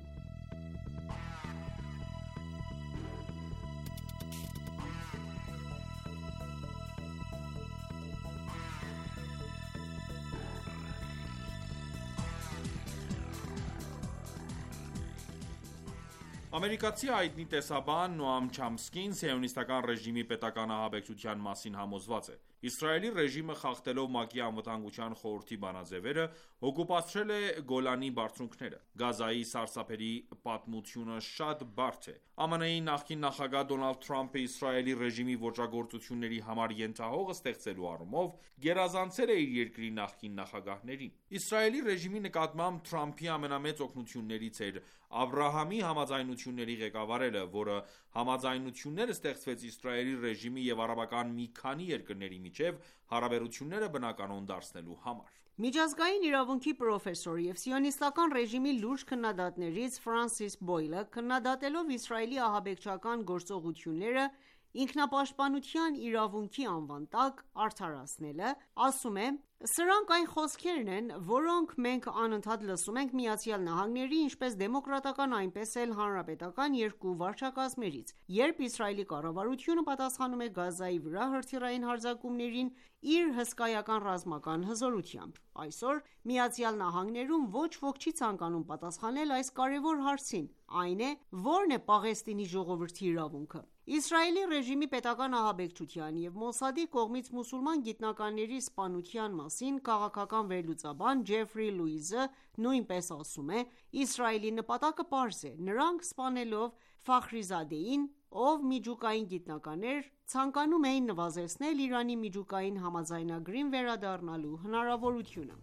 Ամերիկացի հայտնի տեսաբան Նոամ Չամսկին սիոնիստական ռեժիմի պետական ահաբեկչության մասին համոզված է. «Իսրայելի ռեժիմը խախտելով ՄԱԿ-ի Անվտանգության խորհրդի բանաձևերը, օկուպացրել է Գոլանի բարձունքները։ Գազայի սարսափելի պատմությունը շատ բարդ է։ ԱՄՆ-ի նախկին նախագահ Դոնալդ Թրամփը Իսրայելի ռեժիմի ոճրագործությունների համար ենթահող ստեղծելու առումով գերազանցել է իր երկրի նախկին նախագահներին։ Իսրայելի ռեժիմի նկատմամբ Թրամփի ամենամեծ օգնություններից էր Աբրահամի համաձայնությունների ղեկավարելը, որը համաձայնություններ ստեղծվեց Իսրայելի ռեժիմի և արաբական մի քանի երկրների միջև հարաբերությունները բնականոն դարձնելու համար»։ Միջազգային իրավունքի պրոֆեսոր և սիոնիստական ռեժիմի լուրջ քննադատներից Ֆրանսիս Բոյլը, քննադատելով Իսրայելի ահաբեկչական գործողությունները ինքնապաշտպանության իրավունքի անվան տակ արդարացնելը, ասում է. «Սրանք այն խոսքերն են, որոնք մենք անընդհատ լսում ենք ԱՄՆ-ի ինչպես դեմոկրատական, այնպես էլ հանրապետական երկու վարչակազմերից, երբ Իսրայելի կառավարությունը պատասխանում է Գազայի վրա հրթիռային հարձակումներին իր հսկայական ռազմական հզորությամբ։ Այսօր ԱՄՆ-ում ոչ ոք չի ցանկանում պատասխանել այս կարևոր հարցին, այն է, ո՞րն է Պաղեստինի ժողովրդի իրավունքը»։ Իսրայելի ռեժիմի պետական ահաբեկչության և Մոսադի կողմից մուսուլման գիտնականների սպանության մասին քաղաքական վերլուծաբան Ջեֆրի Լուիզը նույնպես ասում է. «Իսրայելի նպատակը պարզ է. նրանք սպանելով Ֆախրիզադեին, ով միջուկային գիտնական էր, ցանկանում էին նվազեցնել Իրանի միջուկային համաձայնագրին վերադառնալու հնարավորությունը»։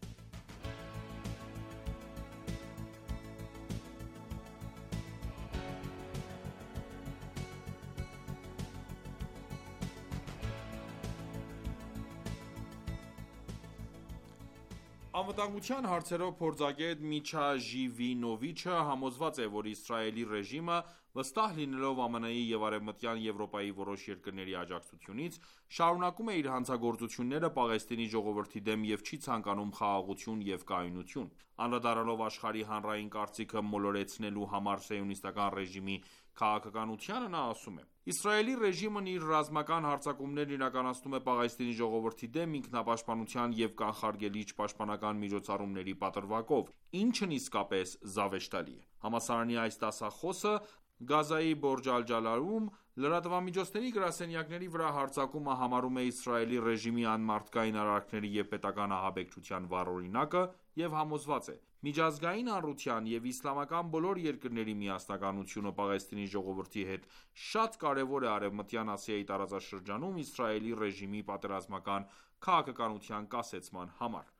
Անվտանգության հարցերով փորձագետ Միչա Ժիվինովիչը համոզված է, որ Իսրայելի ռեժիմը, վստահ լինելով ԱՄՆ-ի և Արևմտյան Եվրոպայի որոշ երկրների աջակցությունից, շարունակում է իր հանցագործությունները Պաղեստինի ժողովրդի դեմ և չի ցանկանում խաղաղություն և կայունություն։ Անդրադառնալով աշխարհի հանրային կարծիքը մոլորեցնելու համար սիոնիստական ռեժիմի քաղաքականությանը, նա ասում է. «Իսրայելի ռեժիմն իր ռազմական հարձակումներն իրականացնում է Պաղեստինի ժողովրդի դեմ ինքնապաշտպանության և կանխարգելիչ պաշտպանական միջոցառումների պատրվակով, ինչն իսկապես զավեշտալի է»։ Համալսարանի այս դասախոսը Գազայի Բորջ Ալ-Ջալալում լրատվամիջոցների գրասենյակների վրա հարձակումը համարում է Իսրայելի ռեժիմի անմարդկային արարքների և պետական ահաբեկչության վառ օրինակը և համոզված է. «Միջազգային հանրության և իսլամական բոլոր երկրների միասնականությունը Պաղեստինի ժողովրդի հետ շատ կարևոր է Արևմտյան Ասիայի տարածաշրջանում Իսրայելի ռեժիմի պատերազմական քաղաքականության կասեցման համար»։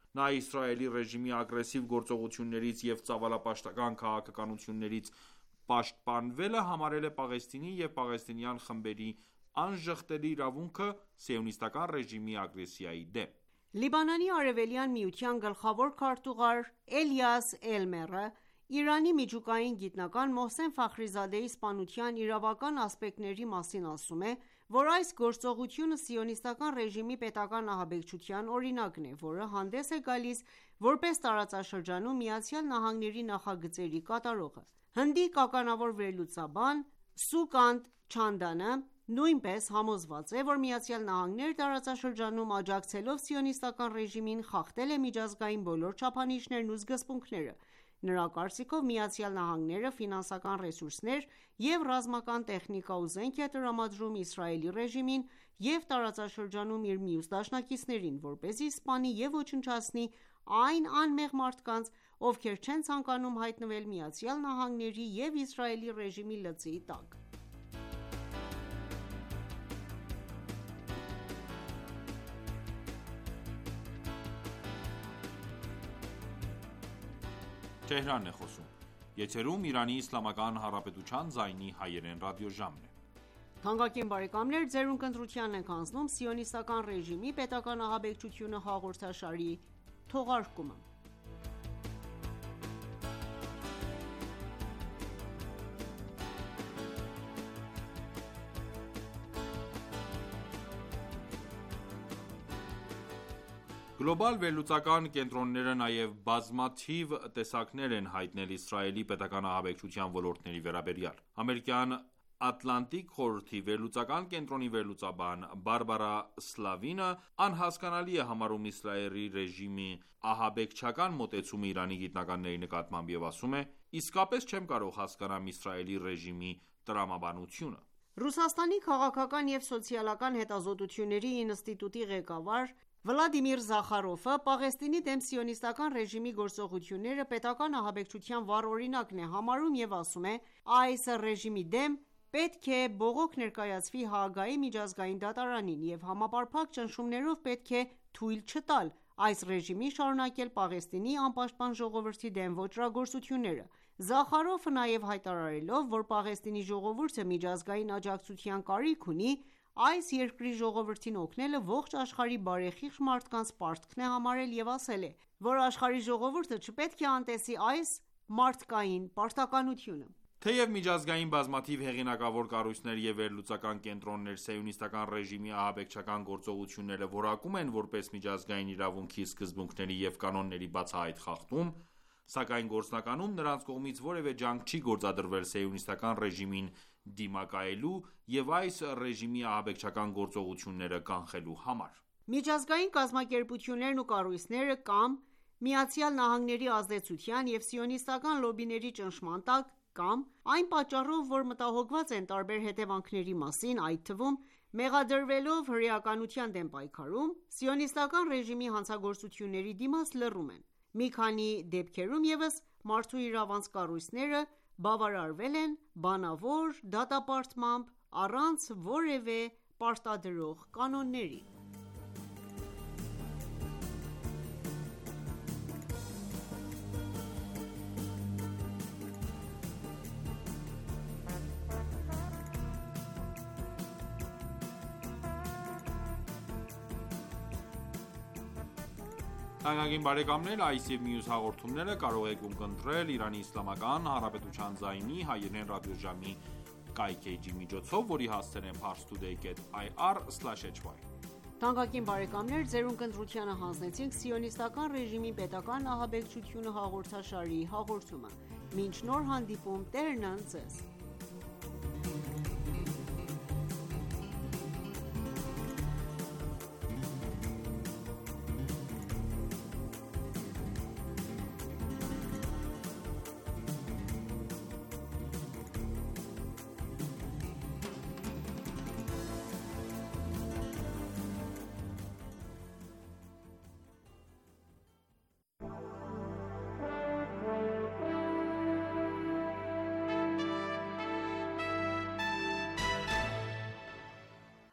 Նա Իսրայելի ռեժիմի ագրեսիվ գործողություններից և ծավալապաշտական քաղաքականություններից պաշտպանվելը համարել է Պաղեստինի և պաղեստինյան խմբերի անժխտելի իրավունքը սիոնիստական ռեժիմի ագրեսիայի դեմ: Լիբանանի Արևելյան միության գլխավոր քարտուղար Էլիաս Էլմերը Իրանի միջուկային գիտնական Մոհսեն Ֆախրիզադեի սպանության իրավական ասպեկտների մասին ասում է, որ այս գործողությունը սիոնիստական ռեժիմի պետական ահաբեկչության օրինակն է, որը հանդես է գալիս որպես տարածաշրջանում ԱՄՆ-ի նախագծերի կատարողը: Հնդի կականավոր վերլուծաբան Սուկանտ Չանդանը նույնպես համոզված է, որ ԱՄՆ-ն տարածաշրջանում աջակցելով սիոնիստական ռեժիմին խախտել է միջազգային բոլոր չափանիշներն ու սկզբունքները: Նրա կարծիքով ԱՄՆ-ն ֆինանսական ռեսուրսներ և ռազմական տեխնիկա ու զենք է տրամադրում Իսրայելի ռեժիմին և տարածաշրջանում իր մյուս դաշնակիցներին, որպեսզի սպանի և ոչնչացնի այն անմեղ մարդկանց, ովքեր չեն ցանկանում հայտնվել ԱՄՆ-ի և Իսրայելի ռեժիմի լծի տակ: Գլոբալ վերլուծական կենտրոնները նաև բազմաթիվ տեսակներ են հայտնել Իսրայելի պետական ահաբեկչության ոլորտների վերաբերյալ: Ամերիկյան Ատլանտիկ խորհրդի վերլուծական կենտրոնի վերլուծաբան Բարբարա Սլավինը անհասկանալի է համարում Իսրայելի ռեժիմի ահաբեկչական մոտեցումը Իրանի գիտնականների նկատմամբ և ասում է. «Իսկապես չեմ կարող հասկանալ Իսրայելի ռեժիմի տրամաբանությունը»: Ռուսաստանի քաղաքական և սոցիալական հետազոտությունների ինստիտուտի ղեկավար Վլադիմիր Զախարոֆը Պաղեստինի դեմ սիոնիստական ռեժիմի գործողությունները պետական ահաբեկչության վառ օրինակն է համարում և ասում է. «Այս ռեժիմի դեմ պետք է բողոք ներկայացվի Հաագայի միջազգային դատարանին և համապարփակ ճնշումներով պետք է թույլ չտալ այս ռեժիմին շարունակել Պաղեստինի անպաշտպան ժողովրդի դեմ ոճրագործությունները»: Զախարոֆը նաև հայտարարելով, որ Պաղեստինի ժողովուրդը միջազգային աջակցության կարիք ունի, այս երկրի ժողովրդին օգնելը ողջ աշխարհի բարեխիղճ մարդկանց պարտքն է համարել և ասել է, որ աշխարհի ժողովուրդը չպետք է անտեսի այս մարդկային պարտականությունը: Թեև միջազգային բազմաթիվ հեղինակավոր կառույցներ և վերլուծական կենտրոններ սիոնիստական ռեժիմի ահաբեկչական գործողությունները որակում են որպես միջազգային իրավունքի սկզբունքների և կանոնների բացահայտ խախտում, սակայն գործնականում նրանց կողմից որևէ ջանք չի գործադրվել սիոնիստական ռեժիմին դիմակայելու և այս ռեժիմի ահաբեկչական գործողությունները կանխելու համար: Միջազգային կազմակերպություններն ու կառույցները կամ ԱՄՆ-ի ազդեցության և սիոնիստական լոբբիների ճնշման տակ, կամ այն պատճառով, որ մտահոգված են տարբեր հետևանքների մասին, այդ թվում՝ մեղադրվելով հրեականության դեմ պայքարում, սիոնիստական ռեժիմի հանցագործությունների դիմաց լռում են: Մի քանի դեպքերում ևս մարդու իրավանց կառույցները բավարարվել են բանավոր դատապարտմամբ առանց որևէ պարտադրող կանոնների: Թանկագին բարեկամներ այս և մյուս հաղորդումները կարող եք ունկնդրել Իրանի Իսլամական Հանրապետության ձայնի հայերեն ռադիոժամի կայքէջի միջոցով, որի հասցեն է parstoday dot i r slash h y: Թանկագին բարեկամներ Ձեր ունկնդրությանը հանձնեցինք սիոնիստական ռեժիմի պետական ահաբեկչությունը հաղորդաշարի հաղորդումը: Մինչ նոր հանդիպում Տերն ընդ Ձեզ: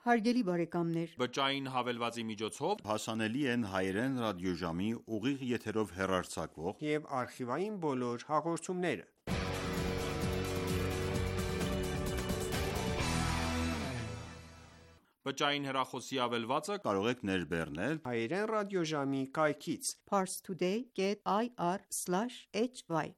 Հարգելի բարեկամներ, Բջջային հավելվածի միջոցով հասանելի են հայերեն ռադիոժամի ուղիղ եթերով հեռարձակվող և արխիվային բոլոր հաղորդումները։ Բջջային հեռախոսի հավելվածը կարող եք ներբեռնել Հայերեն ռադիոժամի կայքից parstoday dot i r slash h y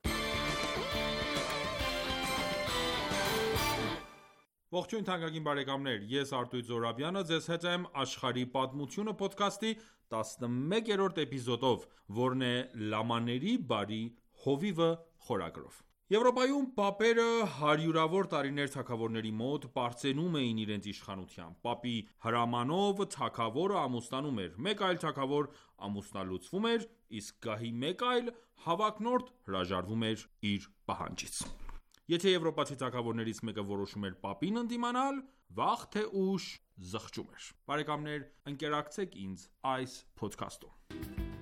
Ողջույն թանկագին բարեկամներ, ես Արտույտ Զոհրաբյանը ձեզ հետ եմ Աշխարհի պատմությունը փոդքասթի տասնմեկերորդ էպիզոդով, որն է Լամաների բարի հովիվը խորագրով։ Եվրոպայում պապերը հարյուրավոր տարիներ թագավորների մոտ պարծենում էին իրենց իշխանությամբ։ Պապի հրամանով թագավորը ամուսնանում էր, մեկ այլ թագավոր ամուսնալուծվում էր, իսկ գահի մեկ այլ հավակնորդ հրաժարվում էր իր պահանջից։ Եթե եվրոպացի թագավորներից մեկը որոշում էր պապին ընդդիմանալ, վաղ թե ուշ զղջում էր։ Բարեկամներ, ընկերակցեք ինձ այս փոդքասթում։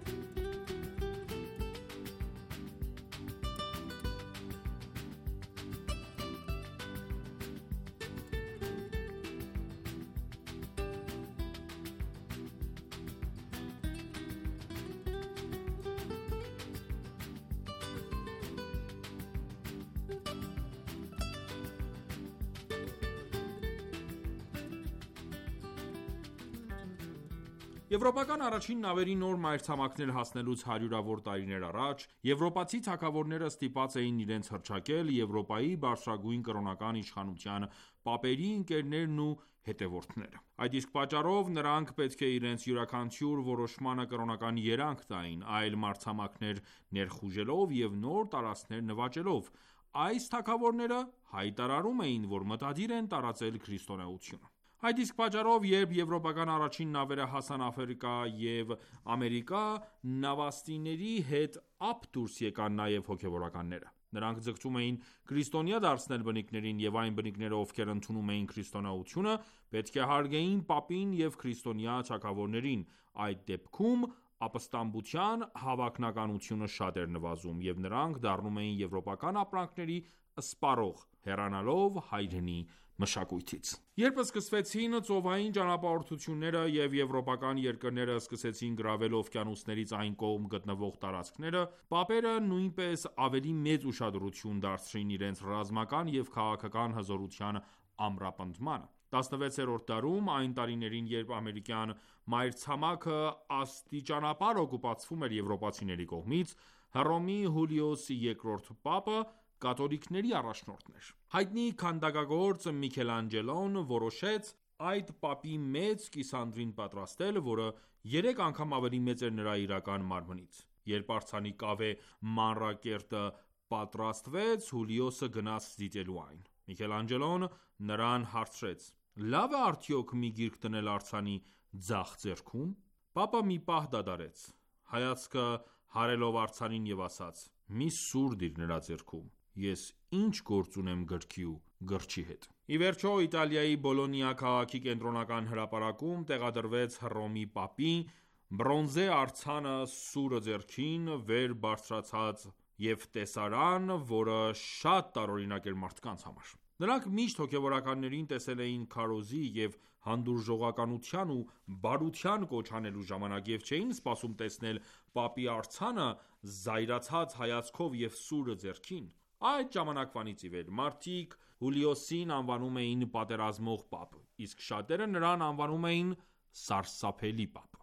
Եվրոպական առաջին նավերի նոր մայրցամաքներ հասնելուց հարյուրավոր տարիներ առաջ, եվրոպացի թագավորները ստիպված էին իրենց հռչակել Եվրոպայի բարձրագույն կրոնական իշխանության պապերի ընկերներն ու հետևորդները։ Այդ իսկ պատճառով նրանք պետք է իրենց յուրաքանչյուր որոշմանը կրոնական երանգ տային, այլ մայրցամաքներ ներխուժելով և նոր տարածքներ նվաճելով։ Այս թագավորները հայտարարում էին, որ մտադիր են տարածել քրիստոնեությունը։ Այդ իսկ պատճառով, երբ եվրոպական առաջին նավերը հասան Աֆրիկա և Ամերիկա, նավաստիների հետ ապ դուրս եկան նաև հոգևորականները։ Նրանք ձգտում էին քրիստոնյա դարձնել բնիկներին, և այն բնիկները, ովքեր ընդունում էին քրիստոնեությունը, պետք է հարգեին պապին և քրիստոնյա թագավորներին։ Այդ դեպքում ապստամբության հավակնականությունը շատ էր նվազում, և նրանք դառնում էին եվրոպական ապրանքների սպառող, հեռանալով հայրենի մշակույթից։ Երբ սկսվեցին ծովային ճանապարհորդությունները և եվրոպական երկրները սկսեցին գրավել օվկիանոսներից այն կողմ գտնվող տարածքները, պապերը նույնպես ավելի մեծ ուշադրություն դարձրին իրենց ռազմական և քաղաքական հզորության ամրապնդմանը։ տասնվեցերորդ դարում, այն տարիներին, երբ ամերիկյան մայրցամաքը աստիճանաբար օկուպացվում էր եվրոպացիների կողմից, Հռոմի Հուլիոս երկրորդ պապը կաթոլիկների առաջնորդն էր։ Հայտնի քանդակագործ Միքելանջելոն որոշեց այդ պապի մեծ կիսանդրին պատրաստել, որը երեք անգամ ավելի մեծ էր նրա իրական մարմնից։ Երբ արձանի կավե մանրակերտը պատրաստվեց, Հուլիոսը գնաց դիտելու այն։ Միքելանջելոն նրան հարցրեց. «Լավ է արդյոք մի գիրք դնել արձանի ձախ ձեռքում»։ Պապը մի պահ դադարեց, հայացքը հարելով արձանին և ասաց. «Մի սուր դիր նրա ձեռքում, ես ինչ գործ ունեմ գրքի ու գրչի հետ»։ Ի վերջո, Իտալիայի Բոլոնիա քաղաքի կենտրոնական հրապարակում տեղադրվեց Հռոմի պապի բրոնզե արձանը սուրը ձեռքին վեր բարձրացած և տեսարան, որը շատ տարօրինակ էր մարդկանց համար։ Նրանք միշտ հոգևորականներին տեսել էին քարոզի և հանդուրժողականության ու բարության կոչ անելու ժամանակ և չէին սպասում տեսնել պապի արձանը զայրացած հայացքով և սուրը ձեռքին։ Այդ ժամանակվանից ի վեր մարդիկ Հուլիոսին անվանում էին պատերազմող պապ, իսկ շատերը նրան անվանում էին սարսափելի պապ։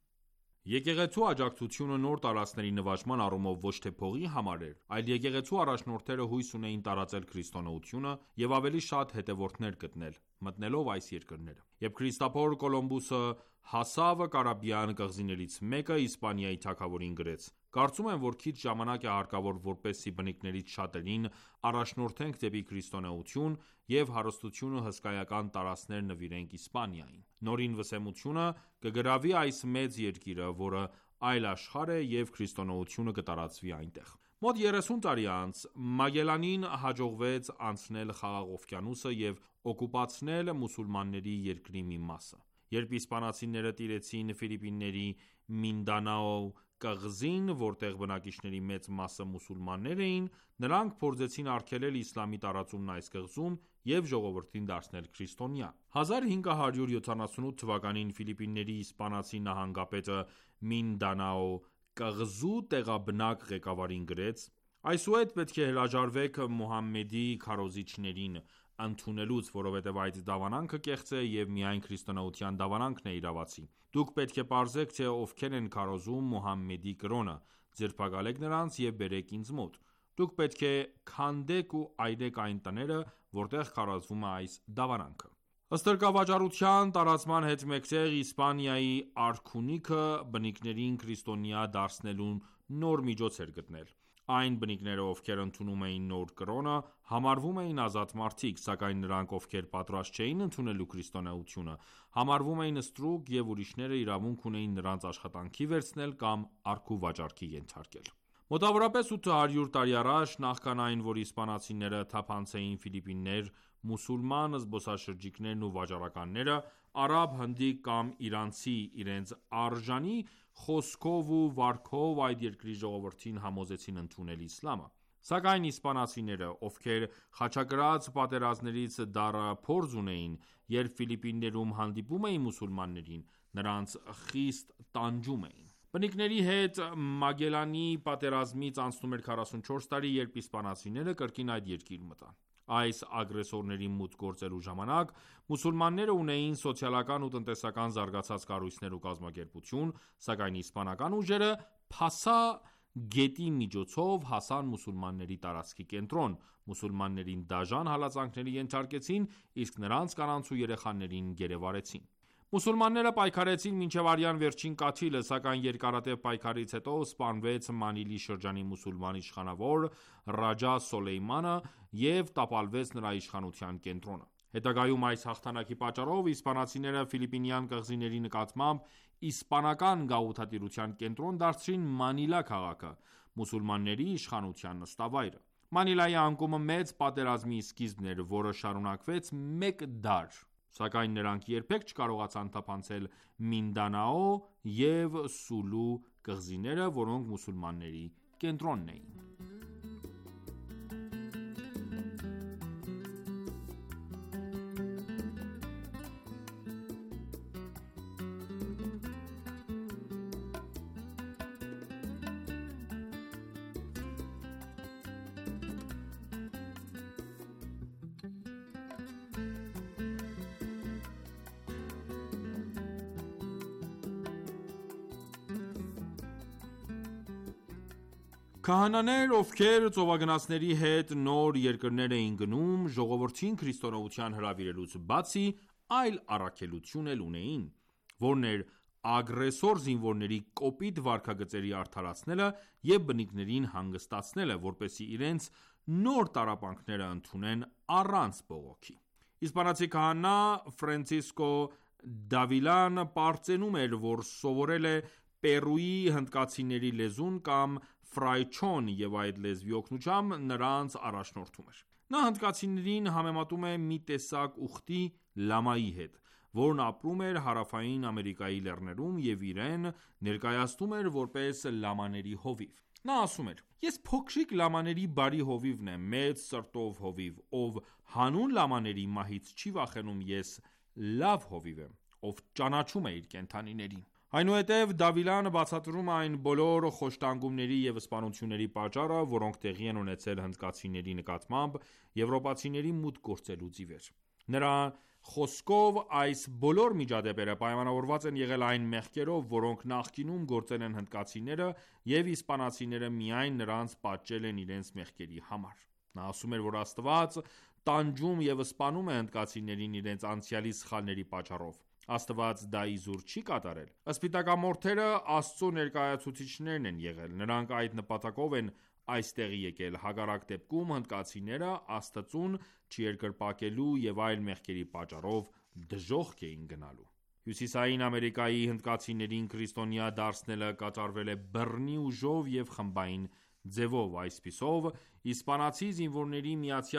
Եկեղեցու աջակցությունը նոր տարածքների նվաճման առումով ոչ թե փողի համար էր, այլ եկեղեցու առաջնորդները հույս ունեին տարածել քրիստոնեությունը և ավելի շատ հետևորդներ գտնել, մտնելով այս երկրները։ Երբ Քրիստափոր Կոլումբոսը հասավ Կարիբյան կղզիներից մեկը, Իսպանիայի թագավորին գրեց. «Կարծում եմ, որ քիչ ժամանակ է հարկավոր, որպեսզի բնիկներից շատերին առաջնորդենք դեպի քրիստոնեություն և հարստությունը հսկայական տարածքներ նվիրենք Իսպանիային։ Նորին վսեմությունը կգրավի այս մեծ երկիրը, որը այլ աշխարհ է, և քրիստոնեությունը կտարածվի այնտեղ»։ Մոտ երեսուն տարի անց Մագելլանին հաջողվեց անցնել Խաղաղ օվկիանոսը և օկուպացնել մուսուլմանների երկրի մի մասը։ Երբ իսպանացիները տիրեցին Ֆիլիպինների Մինդանաո կղզին, որտեղ բնակիչների մեծ մասը մուսուլմաններ էին, նրանք փորձեցին արգելել իսլամի տարածումն այս կղզում և ժողովրդին դարձնել քրիստոնյա: հազար հինգ հարյուր յոթանասունութ թվականին Ֆիլիպինների իսպանացի նահանգապետը Մինդանաո կղզու տեղաբնակ ղեկավարին գրեց.«Այսուհետ պետք է հրաժարվեք Մուհամմեդի քարոզիչներին ընդունելուց, որովհետև այդ դավանանքը կեղծ է և միայն քրիստոնեության դավանանքն է իրավացի: Դուք պետք է պարզեք, թե ովքեր են քարոզում Մուհամմեդի կրոնը: Ձերբակալեք նրանց և բերեք ինձ մոտ: Դուք պետք է քանդեք ու այրեք այն տները, որտեղ քարոզվում է այս դավանանքը»: Ստրկավաճառության տարածման հետ մեկտեղ Իսպանիայի արքունիքը բնիկներին քրիստոնյա դարձնելու նոր միջոց էր գտնել: Այն բնիկները, ովքեր ընդունում էին նոր կրոնը, համարվում էին ազատ մարդիկ, սակայն նրանք, ովքեր պատրաստ չէին ընդունելու քրիստոնեությունը, համարվում էին ստրուկ և ուրիշները իրավունք ունեին նրանց աշխատանքի վերցնել կամ արքուվաճառքի ենթարկել: Մոտավորապես ութ հարյուր տարի առաջ, նախքան այն, որ իսպանացիները թափանցեին Ֆիլիպիններ, մուսուլման զբոսաշրջիկներն ու վաճառականները, արաբ, հնդիկ կամ իրանցի, իրենց արժանի խոսքով ու վարքով այդ երկրի ժողովրդին համոզեցին ընդունել իսլամը: Սակայն իսպանացիները, ովքեր խաչակրաց պատերազմներից դառը փորձ ունեին, երբ Ֆիլիպիններում հանդիպում էին մուսուլմաններին, նրանց խիստ տանջում էին: Բնիկների հետ Մագելլանի պատերազմից անցնում էր քառասունչորս տարի, երբ իսպանացիները կրկին այդ երկիր մտան: Այս ագրեսորների մուտք գործելու ժամանակ, մուսուլմանները ունեին սոցիալական ու տնտեսական զարգացած կառույցներ ու կազմակերպություն, սակայն իսպանական ուժերը Փասա գետի միջոցով հասան մուսուլմանների տարածքի կենտրոն, մուսուլմաններին դաժան հալածանքների ենթարկեցին, իսկ նրանց կանանց ու երեխաներին գերեվարեցին: Մուսուլմանները պայքարեցին մինչև արյան վերջին կաթիլը, սակայն երկարատև պայքարից հետո սպանվեց Մանիլի շրջանի մուսուլման իշխանավոր Ռաջա Սոլեյմանը և տապալվեց նրա իշխանության կենտրոնը: Հետագայում այս հաղթանակի պատճառով իսպանացիները Ֆիլիպինյան կղզիների նկատմամբ իսպանական գաղութատիրության կենտրոն դարձրին Մանիլա քաղաքը, մուսուլմանների իշխանության նստավայրը: Մանիլայի անկումը մեծ պատերազմի սկիզբն էր, որը շարունակվեց մեկ դար, սակայն նրանք երբեք չկարողացան թափանցել Մինդանաո և Սուլու կղզիները, որոնք մուսուլմանների կենտրոնն էին: Քահանաներ, ովքեր ծովագնացների հետ նոր երկրներ էին գնում, ժողովրդին քրիստոնեության հրավիրելուց բացի, այլ առաքելություն էլ ունեին, որն էր ագրեսոր զինվորների կոպիտ վարքագծերի արդարացնելը և բնիկներին հանգստացնելը, որպեսզի իրենց նոր տառապանքները ընդունեն առանց բողոքի: Իսպանացի քահանա Ֆրանցիսկո Դավիլան պարծենում էր, որ սովորել է Պերույի հնդկացիների լեզուն կամ ֆրայչոն և այդ լեզվի օգնությամբ նրանց առաջնորդում էր: Նա հնդկացիներին համեմատում է մի տեսակ ուղտի լամայի հետ, որն ապրում էր Հարավային Ամերիկայի լեռներում և իրեն ներկայացնում էր որպես լամաների հովիվ: Նա ասում էր.«Ես փոքրիկ լամաների բարի հովիվն եմ, մեծ սրտով հովիվ, ով հանուն լամաների մահից չի վախենում, ես լավ հովիվ եմ, ով ճանաչում է իր կենդանիներին»: Այնուհետև Դավիլան բացատրում է այն բոլոր խոշտանգումների և սպանությունների պատճառը, որոնք տեղի են ունեցել հնդկացիների նկատմամբ եվրոպացիների մուտք գործելուց ի վեր: Նրա խոսքով այս բոլոր միջադեպերը պայմանավորված են եղել այն մեղքերով, որոնք նախկինում գործել են հնդկացիները և իսպանացիները միայն նրանց պատժել են իրենց մեղքերի համար: Նա ասում էր, որ Աստված տանջում և սպանում է հնդկացիներին իրենց անցյալի սխալների պատճառով: Աստված դա իզուր չի կատարել: Սպիտակամորթերը Աստծո ներկայացուցիչներն են եղել: Նրանք այդ նպատակով են այստեղ եկել: Հակառակ դեպքում հնդկացիները Աստծուն չերկրպագելու և այլ մեղքերի պատճառով դժոխք էին գնալու: Հյուսիսային Ամերիկայի հնդկացիներին քրիստոնյա դարձնելը կատարվել է բռնի ուժով և խմբային ձևով: Այսպիսով, իսպանացի զինվորների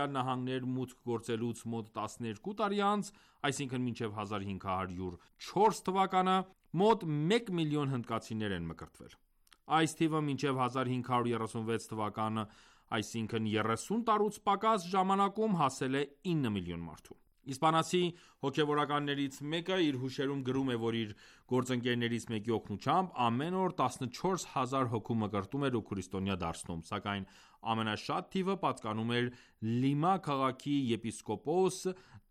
ԱՄՆ մուտք գործելուց մոտ տասներկու տարի անց, այսինքն մինչև հազար հինգ հարյուր չորս թվականը, մոտ մեկ միլիոն հնդկացիներ են մկրտվել: Այս թիվը մինչև հազար հինգ հարյուր երեսունվեց թվականը, այսինքն երեսուն տարուց պակաս ժամանակում հասել է ինը միլիոն մարդու։ Իսպանացի հոգևորականներից մեկը իր հուշերում գրում է, որ իր գործընկերներից մեկի օգնությամբ ամեն օր տասնչորս հազար հոգու մկրտում էր ու քրիստոնյա դարձնում, սակայն ամենաշատ թիվը պատկանում էր Լիմա քաղաքի եպիսկոպոս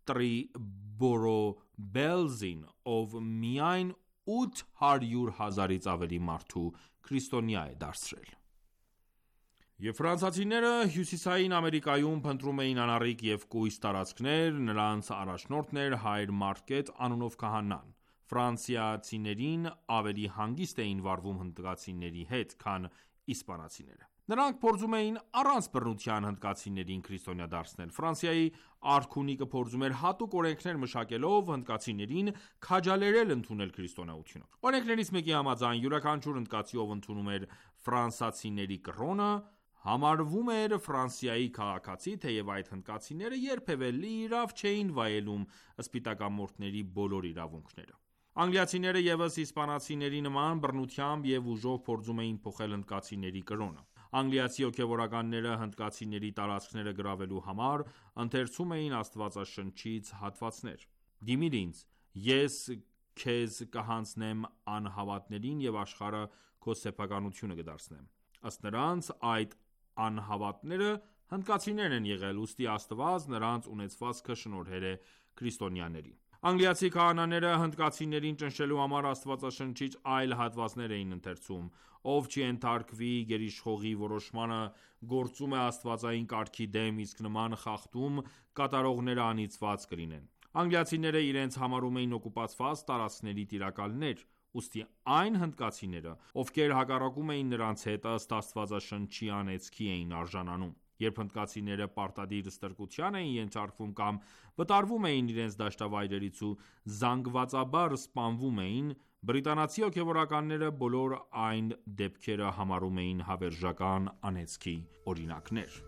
Տրիբորոբելզին, ով միայն ութ հարյուր հազարից ավելի մարդու քրիստոնյա է դարձրել։ Եվ ֆրանսիացիները հյուսիսային Ամերիկայում փնտրում էին անառիկ և կույս տարածքներ, նրանց առաջնորդն էր հայր Մարկետ անունով քահանան։ Ֆրանսիացիներին ավելի հանգիստ էին վարվում հնդկացիների հետ, քան իսպանացիները։ Նրանք փորձում էին առանց բռնության հնդկացիներին քրիստոնյա դարձնել։ Ֆրանսիայի արքունիկը փորձում էր հատուկ օրենքներ մշակելով հնդկացիներին քաջալերել ընդունել քրիստոնեությունը։ Օրենքներից մեկի համաձայն յուրաքանչյուր հնդկացի, ով ընդունում էր ֆրանսացիների կրոնը, համարվում էր Ֆրանսիայի քաղաքացի, թեև այդ հնդկացիները երբևէ լիիրավ չէին վայելում սպիտակամորթների բոլոր իրավունքները։ Անգլիացիները ևս իսպանացիների նման բռնությամբ և ուժով փորձում էին փոխել հնդկացիների կրոնը։ Անգլիացի հոգևորականները հնդկացիների տարածքները գրավելու համար ընթերցում էին Աստվածաշնչից հատվածներ։ Դիմիր ինձ, ես քեզ կհանձնեմ անհավատներին և աշխարհը քո սեփականությունը կդարձնեմ։ Ըստ նրանց, այդ անհավատները հնդկացիներն են եղել, ուստի Աստված նրանց ունեցվածքը շնորհել է քրիստոնյաներին։ Անգլիացի քահանաները հնդկացիներին ճնշելու համար Աստվածաշնչից այլ հատվածներ էին ընթերցում։ Ով չենթարկվի գերիշխողի որոշմանը, գործում է աստվածային կարգի դեմ, իսկ նման խախտում կատարողները անիծված կլինեն։ Անգլիացիները իրենց համարում էին օկուպացված տարածքների տիրակալներ, ուստի այն հնդկացիները, ովքեր հակառակում էին նրանց հետ, ըստ Աստվածաշնչի անեծքի էին արժանանում։ Երբ հնդկացիները պարտադիր ստրկության էին ենթարկվում կամ վտարվում էին իրենց դաշտավայրերից ու զանգվածաբար սպանվում էին, բրիտանացի հոգևորականները բոլոր այն դեպքերը համարում էին հավերժական անեծքի օրինակներ։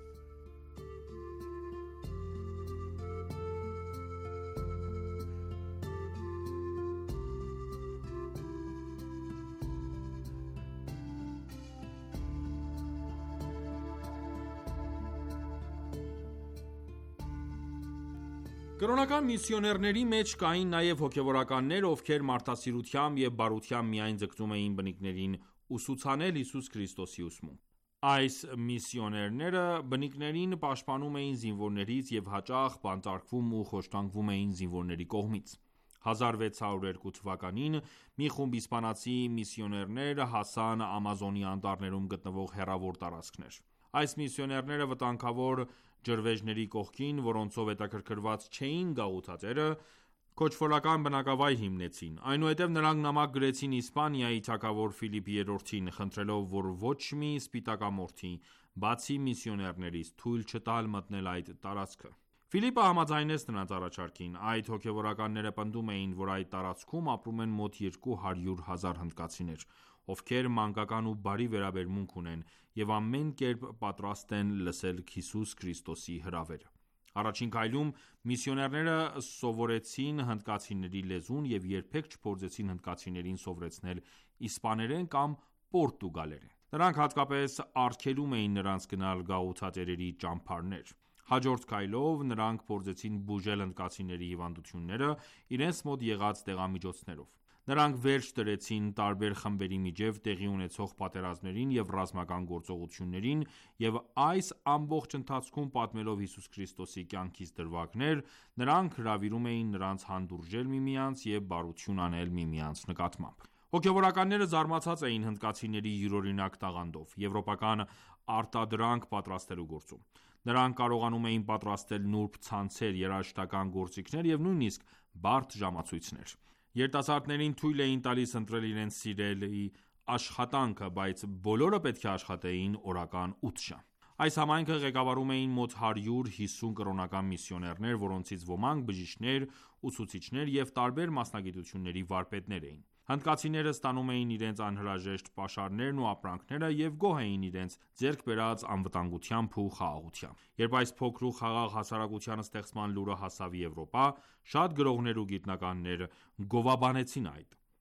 Կրոնական միսիոներների մեջ կային նաև հոգևորականներ, ովքեր մարդասիրությամբ և բարությամբ միայն ձգտում էին բնիկներին ուսուցանել Հիսուս Քրիստոսի ուսմունք։ Այս միսիոներները բնիկներին պաշտպանում էին զինվորներից և հաճախ բանտարկվում ու խոշտանգվում էին զինվորների կողմից։ հազար վեց հարյուր երկու թվականին մի խումբ իսպանացի միսիոներներ հասան Ամազոնի անտառներում գտնվող հեռավոր տարածքներ։ Այս միսիոներները վտանգավոր ջրվեժների կողքին, որոնցով հետաքրքրված չէին գաղութատերը, քոչվորական բնակավայր հիմնեցին։ Այնուհետև նրանք նամակ գրեցին Իսպանիայի թագավոր Ֆիլիպ երրորդին, խնդրելով, որ ոչ մի սպիտակամորթի, բացի միսիոներներից, թույլ չտալ մտնել այդ տարածքը։ Ֆիլիպը համաձայնեց նրանց առաջարկին։ Այդ հոգևորականները պնդում էին, որ այդ տարածքում ապրում են մոտ երկու հարյուր հազար հնդկացիներ, ովքեր մանկական ու բարի վերաբերմունք ունեն և ամեն կերպ պատրաստ են լսել Հիսուս Քրիստոսի հրավերը։ Առաջին քայլում միսիոներները սովորեցին հնդկացիների լեզուն և երբեք չփորձեցին հնդկացիներին սովորեցնել իսպաներեն կամ պորտուգալերեն։ Նրանք հատկապես արգելում էին նրանց գնալ գաղութատերերի ճամբարներ։ Հաջորդ քայլով նրանք փորձեցին բուժել հնդկացիների հիվանդությունները իրենց մոտ եղած դեղամիջոցներով։ Նրանք վերջ դրեցին տարբեր խմբերի միջև տեղի ունեցող պատերազմներին և ռազմական գործողություններին և այս ամբողջ ընթացքում պատմելով Հիսուս Քրիստոսի կյանքից դրվագներ, նրանք հրավիրում էին նրանց հանդուրժել միմյանց և բարություն անել միմյանց նկատմամբ։ Հոգևորականները զարմացած էին հնդկացիների յուրօրինակ տաղանդով, եվրոպական արտադրանք պատրաստելու գործում։ Նրանք կարողանում էին պատրաստել նուրբ ցանցեր, երաժշտական գործիքներ և նույնիսկ բարդ ժամացույցներ։ Երիտասարդներին թույլ էին տալիս ընտրել իրենց սիրելի աշխատանքը, բայց բոլորը պետք է աշխատեին օրական ութ ժամ։ Այս համայնքը ղեկավարում էին մոտ հարյուր հիսուն կրոնական միսիոներներ, որոնցից ոմանք բժիշկներ, ուսուցիչներ և տարբեր մասնագիտությունների վարպետներ էին։ Հնդկացիները ստանում էին իրենց անհրաժեշտ պաշարներն ու ապրանքները և գոհ էին իրենց ձեռք բերած անվտանգությամբ ու խաղաղությամբ։ Երբ այս փոքր ու խաղաղ հասարակության ստեղծման լուրը հասավ Եվրոպա, շատ գրողներ ու գիտնականներ գովաբանեցին այդ։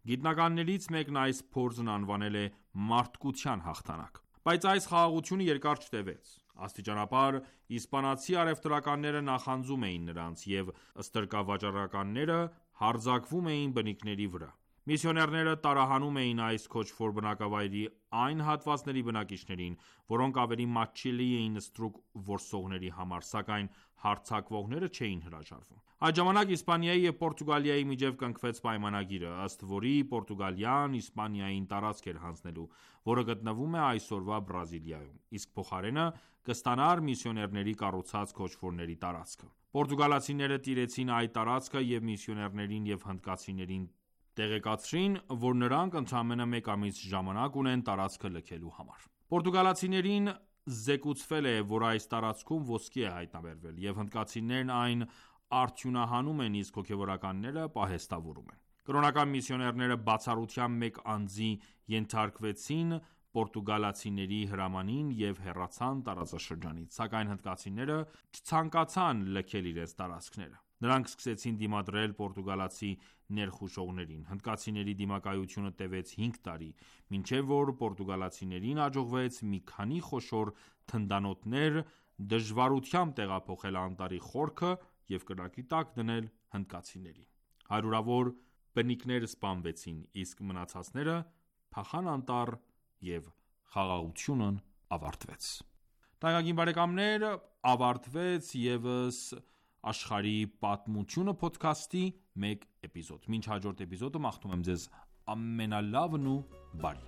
Գիտնականներից մեկն այս փորձն անվանել է մարդկության հաղթանակ։ Բայց այս խաղաղությունը երկար չտևեց։ Աստիճանաբար իսպանացի առևտրականները նախանձում էին նրանց, և ստրկավաճառականները հարձակվում էին բնիկների վրա։ Միսիոներները տարահանում էին այս քոչվոր բնակավայրի այն հատվածների բնակիչներին, որոնք ավելի մատչելի էին ստրուկ որսողների համար, սակայն հարձակվողները չէին հրաժարվում։ Այդ ժամանակ Իսպանիայի և Պորտուգալիայի միջև կնքվեց պայմանագիրը, ըստ որի Պորտուգալիան Իսպանիային տարածք էր հանձնելու, որը գտնվում է այսօրվա Բրազիլիայում, իսկ փոխարենը կստանար միսիոներների կառուցած քոչվորների տարածքը։ Պորտուգալացիները տիրեցին այդ տարածքը և միսիոներներին և հնդկացիներին տեղեկացրին, որ նրանք ընդամենը մեկ ամիս ժամանակ ունեն տարածքը լքելու համար։ Պորտուգալացիներին զեկուցվել է, որ այս տարածքում ոսկի է հայտնաբերվել, և հնդկացիներն այն արդյունահանում են, իսկ հոգևորականները պահեստավորում են։ Կրոնական միսիոներները բացառությամբ մեկ անձի ենթարկվեցին պորտուգալացիների հրամանին և հեռացան տարածաշրջանից, սակայն հնդկացիները չցանկացան լքել իրենց տարածքները։ Նրանք սկսեցին դիմադրել պորտուգալացի ներխուժողներին։ Հնդկացիների դիմակայությունը տևեց հինգ տարի, մինչև որ պորտուգալացիներին հաջողվեց մի քանի խոշոր թնդանոթներ դժվարությամբ տեղափոխել անտառի խորքը և կրակի տակ դնել հնդկացիներին։ Հարյուրավոր բնիկներ սպանվեցին, իսկ մնացածները փախան անտառ և խաղաղությունն ավարտվեց։ Թանկագին բարեկամներ, ավարտվեց ևս աշխարհի պատմությունը փոդքասթի մեկ էպիզոդ։ Մինչ հաջորդ էպիզոդը մաղթում եմ ձեզ ամենալավն ու բարի։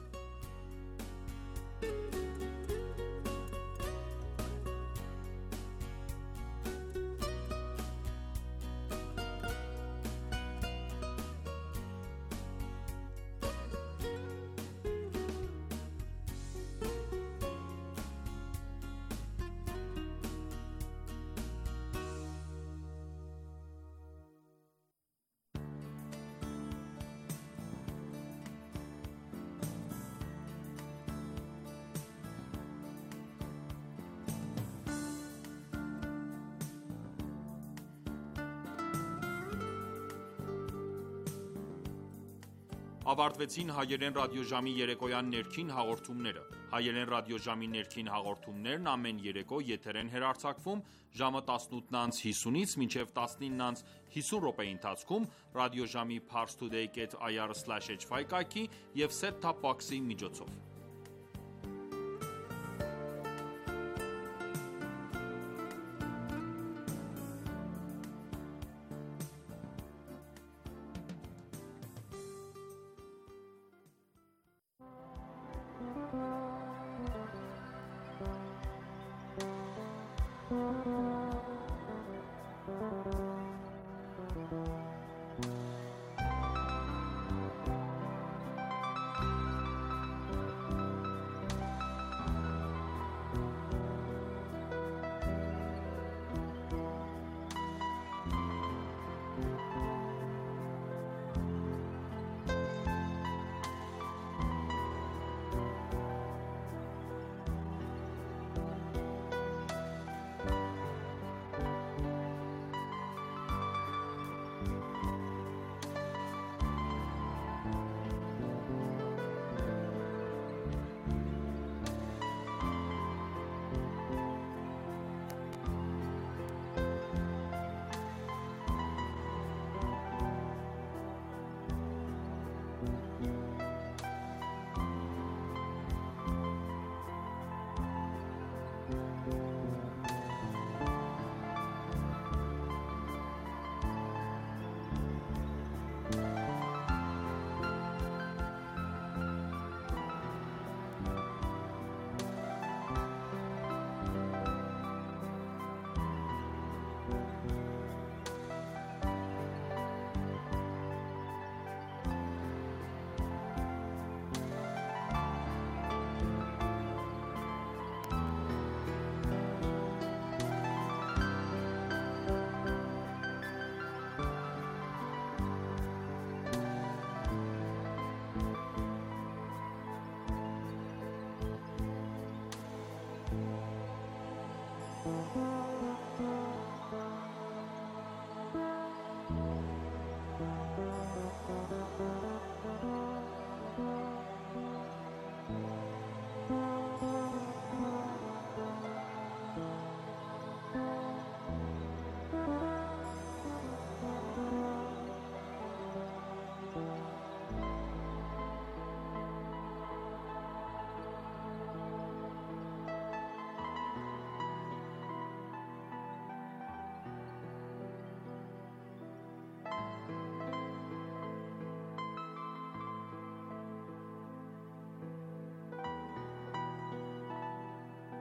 Ավարտվեցին հայերեն ռադիոժամի երեկոյան ներքին հաղորդումները։ Հայերեն ռադիոժամի ներքին հաղորդումներն ամեն երեկո եթեր են հեռարձակվում ժամը տասնութ անց հիսունից մինչև տասնինը անց հիսուն րոպեի ընթացքում ռադիոժամի parstoday dot ir slash h y կայքի և set top box-ի միջոցով։